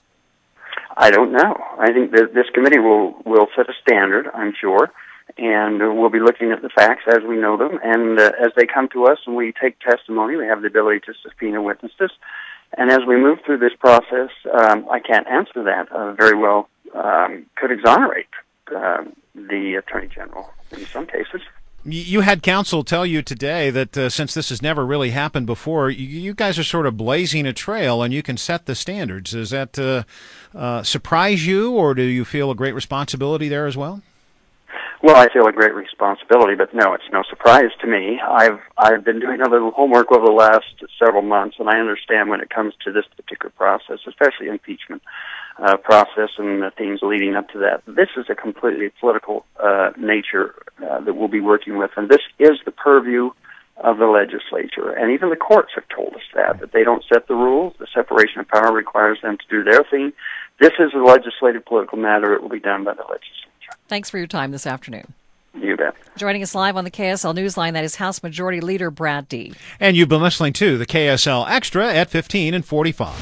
I don't know. I think that this committee will, will set a standard, I'm sure, and uh, we'll be looking at the facts as we know them, and uh, as they come to us and we take testimony, we have the ability to subpoena witnesses. And as we move through this process, um, I can't answer that uh, very well, um, could exonerate uh, the Attorney General in some cases. You had counsel tell you today that uh, since this has never really happened before, you, you guys are sort of blazing a trail and you can set the standards. Does that uh, uh, surprise you, or do you feel a great responsibility there as well? Well, I feel a great responsibility, but no, it's no surprise to me. I've I've been doing a little homework over the last several months, and I understand when it comes to this particular process, especially impeachment uh, process and the themes leading up to that. This is a completely political uh, nature uh, that we'll be working with, and this is the purview of the legislature. And even the courts have told us that, that they don't set the rules. The separation of power requires them to do their thing. This is a legislative political matter. It will be done by the legislature. Thanks for your time this afternoon. You bet. Joining us live on the K S L Newsline, that is House Majority Leader Brad Dean. And you've been listening to the K S L Extra at fifteen and forty-five.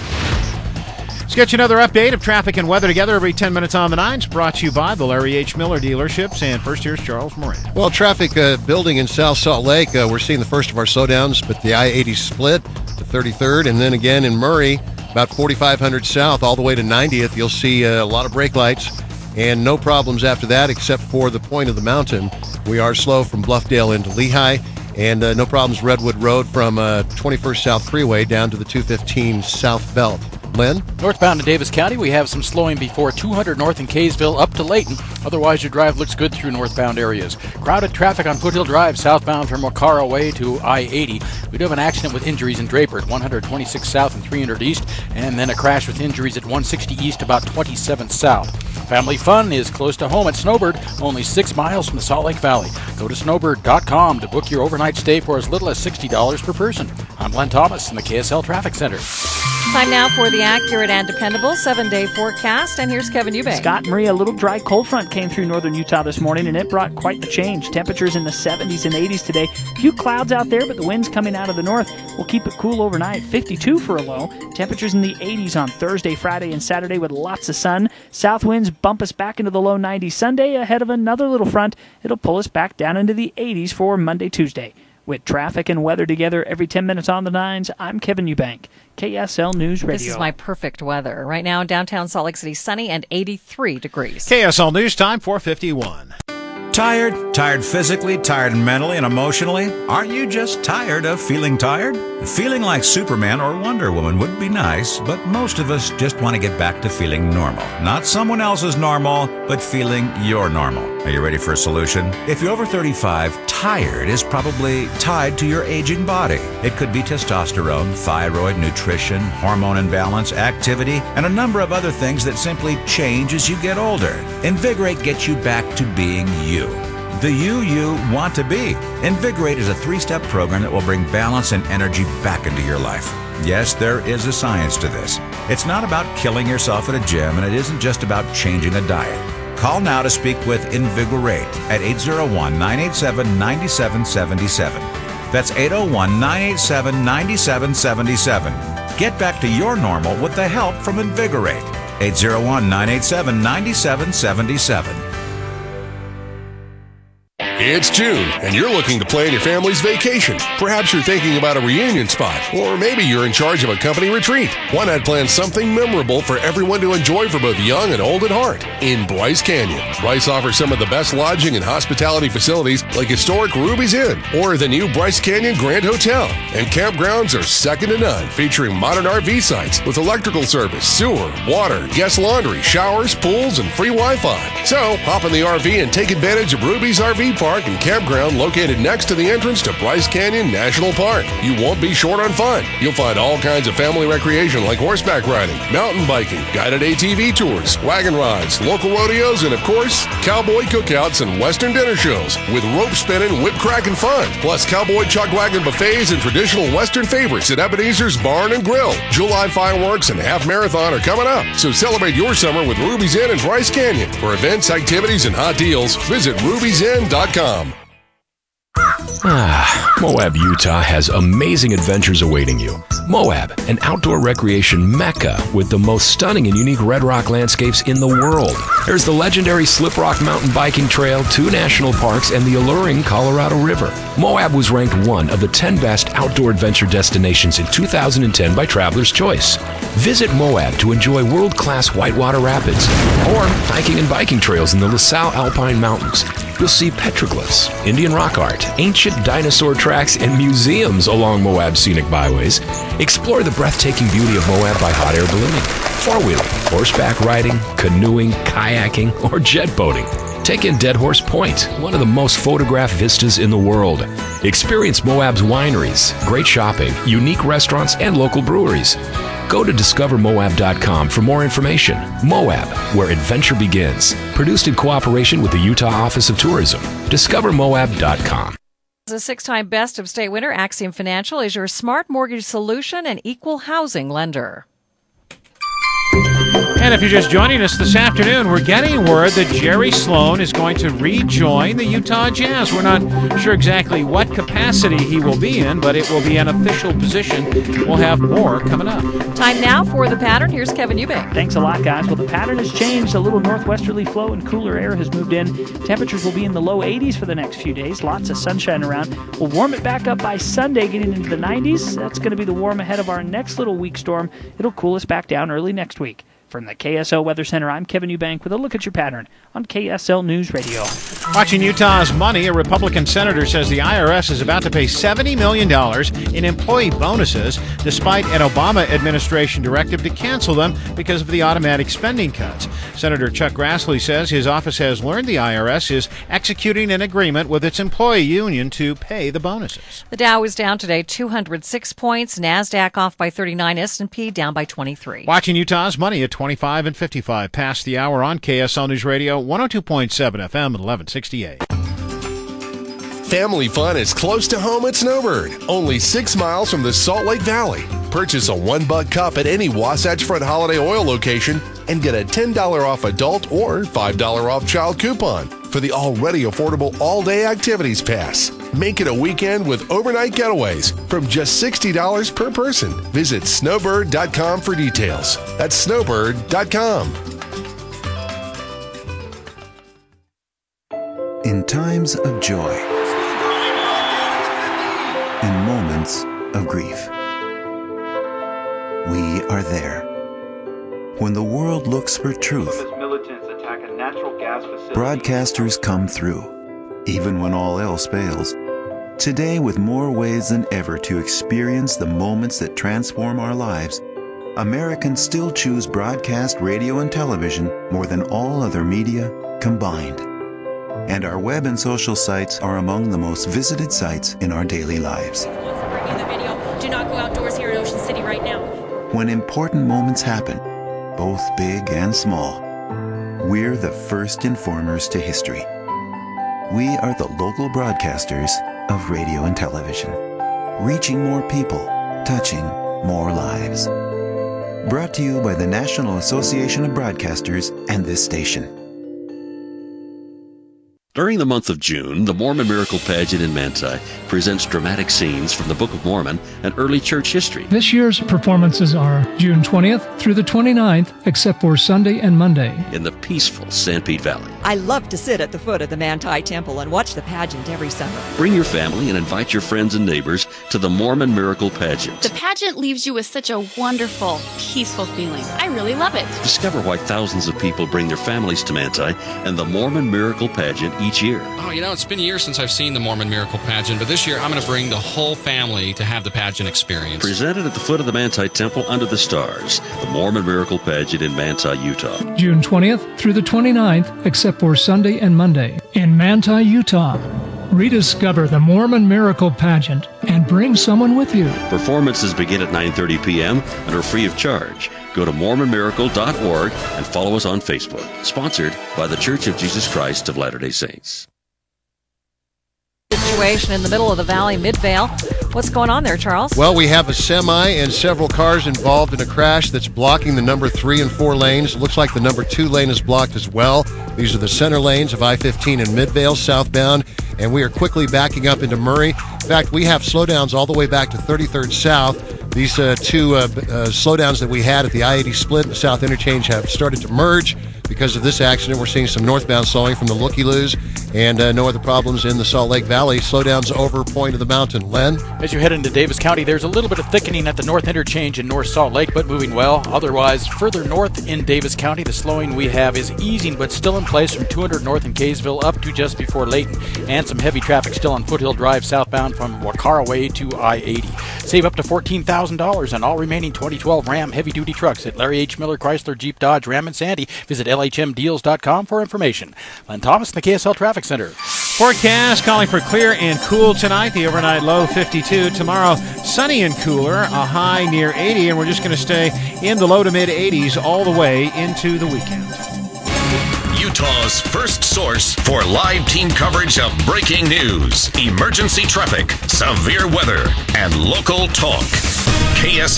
Let's get you another update of traffic and weather together every ten minutes on the nines, brought to you by the Larry H. Miller dealerships. And first, here's Charles Moran. Well, traffic uh, building in South Salt Lake. Uh, we're seeing the first of our slowdowns, but the I eighty split to thirty-third, and then again in Murray, about forty-five hundred south all the way to ninetieth. You'll see uh, a lot of brake lights. And no problems after that, except for the point of the mountain. We are slow from Bluffdale into Lehigh, and uh, no problems Redwood Road from uh, twenty-first South Freeway down to the two fifteen South Belt. Lynn? Northbound in Davis County, we have some slowing before two hundred north in Kaysville up to Layton. Otherwise, your drive looks good through northbound areas. Crowded traffic on Foothill Drive southbound from Wacara Way to I eighty. We do have an accident with injuries in Draper at one twenty-six south and three hundred east, and then a crash with injuries at one sixty east about twenty-seventh south. Family fun is close to home at Snowbird, only six miles from the Salt Lake Valley. Go to snowbird dot com to book your overnight stay for as little as sixty dollars per person. I'm Glenn Thomas in the K S L Traffic Center. Time now for the accurate and dependable seven-day forecast, and here's Kevin Eubank. Scott and Maria, a little dry cold front came through northern Utah this morning, and it brought quite the change. Temperatures in the seventies and eighties today. A few clouds out there, but the winds coming out of the north will keep it cool overnight. fifty-two for a low. Temperatures in the eighties on Thursday, Friday, and Saturday with lots of sun. South winds bump us back into the low nineties Sunday ahead of another little front. It'll pull us back down into the eighties for Monday, Tuesday. With traffic and weather together every ten minutes on the nines, I'm Kevin Eubank, K S L News Radio. This is my perfect weather. Right now in downtown Salt Lake City, sunny and eighty-three degrees. K S L News Time, four fifty-one. Tired? Tired physically, tired mentally and emotionally? Aren't you just tired of feeling tired? Feeling like Superman or Wonder Woman would be nice, but most of us just want to get back to feeling normal. Not someone else's normal, but feeling your normal. Are you ready for a solution? If you're over thirty-five, tired is probably tied to your aging body. It could be testosterone, thyroid, nutrition, hormone imbalance, activity, and a number of other things that simply change as you get older. Invigorate gets you back to being you. The you you want to be. Invigorate is a three-step program that will bring balance and energy back into your life. Yes, there is a science to this. It's not about killing yourself at a gym, and it isn't just about changing a diet. Call now to speak with Invigorate at eight oh one, nine eight seven, nine seven seven seven. That's eight oh one, nine eight seven, nine seven seven seven. Get back to your normal with the help from Invigorate. eight oh one, nine eight seven, nine seven seven seven. It's June, and you're looking to plan your family's vacation. Perhaps you're thinking about a reunion spot, or maybe you're in charge of a company retreat. Why not plan something memorable for everyone to enjoy for both young and old at heart in Bryce Canyon? Bryce offers some of the best lodging and hospitality facilities like historic Ruby's Inn or the new Bryce Canyon Grand Hotel. And campgrounds are second to none, featuring modern R V sites with electrical service, sewer, water, guest laundry, showers, pools, and free Wi-Fi. So, hop in the R V and take advantage of Ruby's R V Park and campground located next to the entrance to Bryce Canyon National Park. You won't be short on fun. You'll find all kinds of family recreation like horseback riding, mountain biking, guided A T V tours, wagon rides, local rodeos, and of course, cowboy cookouts and western dinner shows with rope spinning, whip cracking fun, plus cowboy chuck wagon buffets and traditional western favorites at Ebenezer's Barn and Grill. July fireworks and half marathon are coming up, so celebrate your summer with Ruby's Inn and Bryce Canyon. For events, activities, and hot deals, visit ruby's inn dot com. Ah, Moab, Utah has amazing adventures awaiting you. Moab, an outdoor recreation mecca with the most stunning and unique red rock landscapes in the world. There's the legendary Slip Rock Mountain Biking Trail, two national parks, and the alluring Colorado River. Moab was ranked one of the ten best outdoor adventure destinations in two thousand ten by Traveler's Choice. Visit Moab to enjoy world-class whitewater rapids or hiking and biking trails in the LaSalle Alpine Mountains. You'll see petroglyphs, Indian rock art, ancient dinosaur tracks, and museums along Moab's scenic byways. Explore the breathtaking beauty of Moab by hot air ballooning, four-wheeling, horseback riding, canoeing, kayaking, or jet boating. Take in Dead Horse Point, one of the most photographed vistas in the world. Experience Moab's wineries, great shopping, unique restaurants, and local breweries. Go to discover moab dot com for more information. Moab, where adventure begins. Produced in cooperation with the Utah Office of Tourism. discover moab dot com. As a six-time Best of State winner, Axiom Financial is your smart mortgage solution and equal housing lender. And if you're just joining us this afternoon, we're getting word that Jerry Sloan is going to rejoin the Utah Jazz. We're not sure exactly what capacity he will be in, but it will be an official position. We'll have more coming up. Time now for The Pattern. Here's Kevin Eubank. Thanks a lot, guys. Well, the pattern has changed. A little northwesterly flow and cooler air has moved in. Temperatures will be in the low eighties for the next few days. Lots of sunshine around. We'll warm it back up by Sunday, getting into the nineties. That's going to be the warm ahead of our next little weak storm. It'll cool us back down early next week. From the K S L Weather Center, I'm Kevin Eubank with a look at your pattern on K S L News Radio. Watching Utah's money, a Republican senator says the I R S is about to pay seventy million dollars in employee bonuses, despite an Obama administration directive to cancel them because of the automatic spending cuts. Senator Chuck Grassley says his office has learned the I R S is executing an agreement with its employee union to pay the bonuses. The Dow is down today two hundred six points, NASDAQ off by thirty-nine, S and P down by twenty-three. Watching Utah's money at twenty-five and fifty-five past the hour on K S L News Radio, one oh two point seven F M at eleven sixty-eight. Family fun is close to home at Snowbird, only six miles from the Salt Lake Valley. Purchase a one buck cup at any Wasatch Front Holiday Oil location and get a ten dollars off adult or five dollars off child coupon for the already affordable all-day activities pass. Make it a weekend with overnight getaways from just sixty dollars per person. Visit snowbird dot com for details. That's snowbird dot com. In times of joy, in moments of grief, we are there. When the world looks for truth, broadcasters come through, even when all else fails. Today, with more ways than ever to experience the moments that transform our lives, Americans still choose broadcast radio and television more than all other media combined. And our web and social sites are among the most visited sites in our daily lives. Do not go outdoors here in Ocean City right now. When important moments happen, both big and small, we're the first informers to history. We are the local broadcasters of radio and television, reaching more people, touching more lives. Brought to you by the National Association of Broadcasters and this station. During the month of June, the Mormon Miracle Pageant in Manti presents dramatic scenes from the Book of Mormon and early church history. This year's performances are June twentieth through the twenty-ninth, except for Sunday and Monday, in the peaceful Sanpete Valley. I love to sit at the foot of the Manti Temple and watch the pageant every summer. Bring your family and invite your friends and neighbors to the Mormon Miracle Pageant. The pageant leaves you with such a wonderful, peaceful feeling. I really love it. Discover why thousands of people bring their families to Manti and the Mormon Miracle Pageant each year. Oh, you know, it's been years since I've seen the Mormon Miracle Pageant, but this year I'm going to bring the whole family to have the pageant experience. Presented at the foot of the Manti Temple under the stars, the Mormon Miracle Pageant in Manti, Utah. June twentieth through the twenty-ninth, except for Sunday and Monday, in Manti, Utah. Rediscover the Mormon Miracle Pageant and bring someone with you. Performances begin at nine thirty p.m. and are free of charge. Go to mormon miracle dot org and follow us on Facebook. Sponsored by the Church of Jesus Christ of Latter-day Saints. Situation in the middle of the valley, Midvale. What's going on there, Charles? Well, we have a semi and several cars involved in a crash that's blocking the number three and four lanes. It looks like the number two lane is blocked as well. These are the center lanes of I fifteen in Midvale, southbound. and we are quickly backing up into Murray. In fact, we have slowdowns all the way back to thirty-third South. These uh, two uh, uh, slowdowns that we had at the I eighty split and the South Interchange have started to merge. Because of this accident, we're seeing some northbound slowing from the Looky-Loos, and uh, no other problems in the Salt Lake Valley. Slowdowns over Point of the Mountain. Len? As you head into Davis County, there's a little bit of thickening at the North Interchange in North Salt Lake, but moving well. Otherwise, further north in Davis County, the slowing we have is easing, but still in place from two hundred north in Kaysville up to just before Layton. And some heavy traffic still on Foothill Drive southbound from Wacaraway to I eighty. Save up to fourteen thousand dollars on all remaining twenty twelve Ram heavy-duty trucks at Larry H. Miller Chrysler Jeep Dodge Ram and Sandy. Visit L H M deals dot com for information. Len Thomas in the K S L Traffic Center. Forecast calling for clear and cool tonight. The overnight low fifty-two. Tomorrow, sunny and cooler, a high near eighty, and we're just going to stay in the low to mid eighties all the way into the weekend. Utah's first source for live team coverage of breaking news, emergency traffic, severe weather, and local talk. K S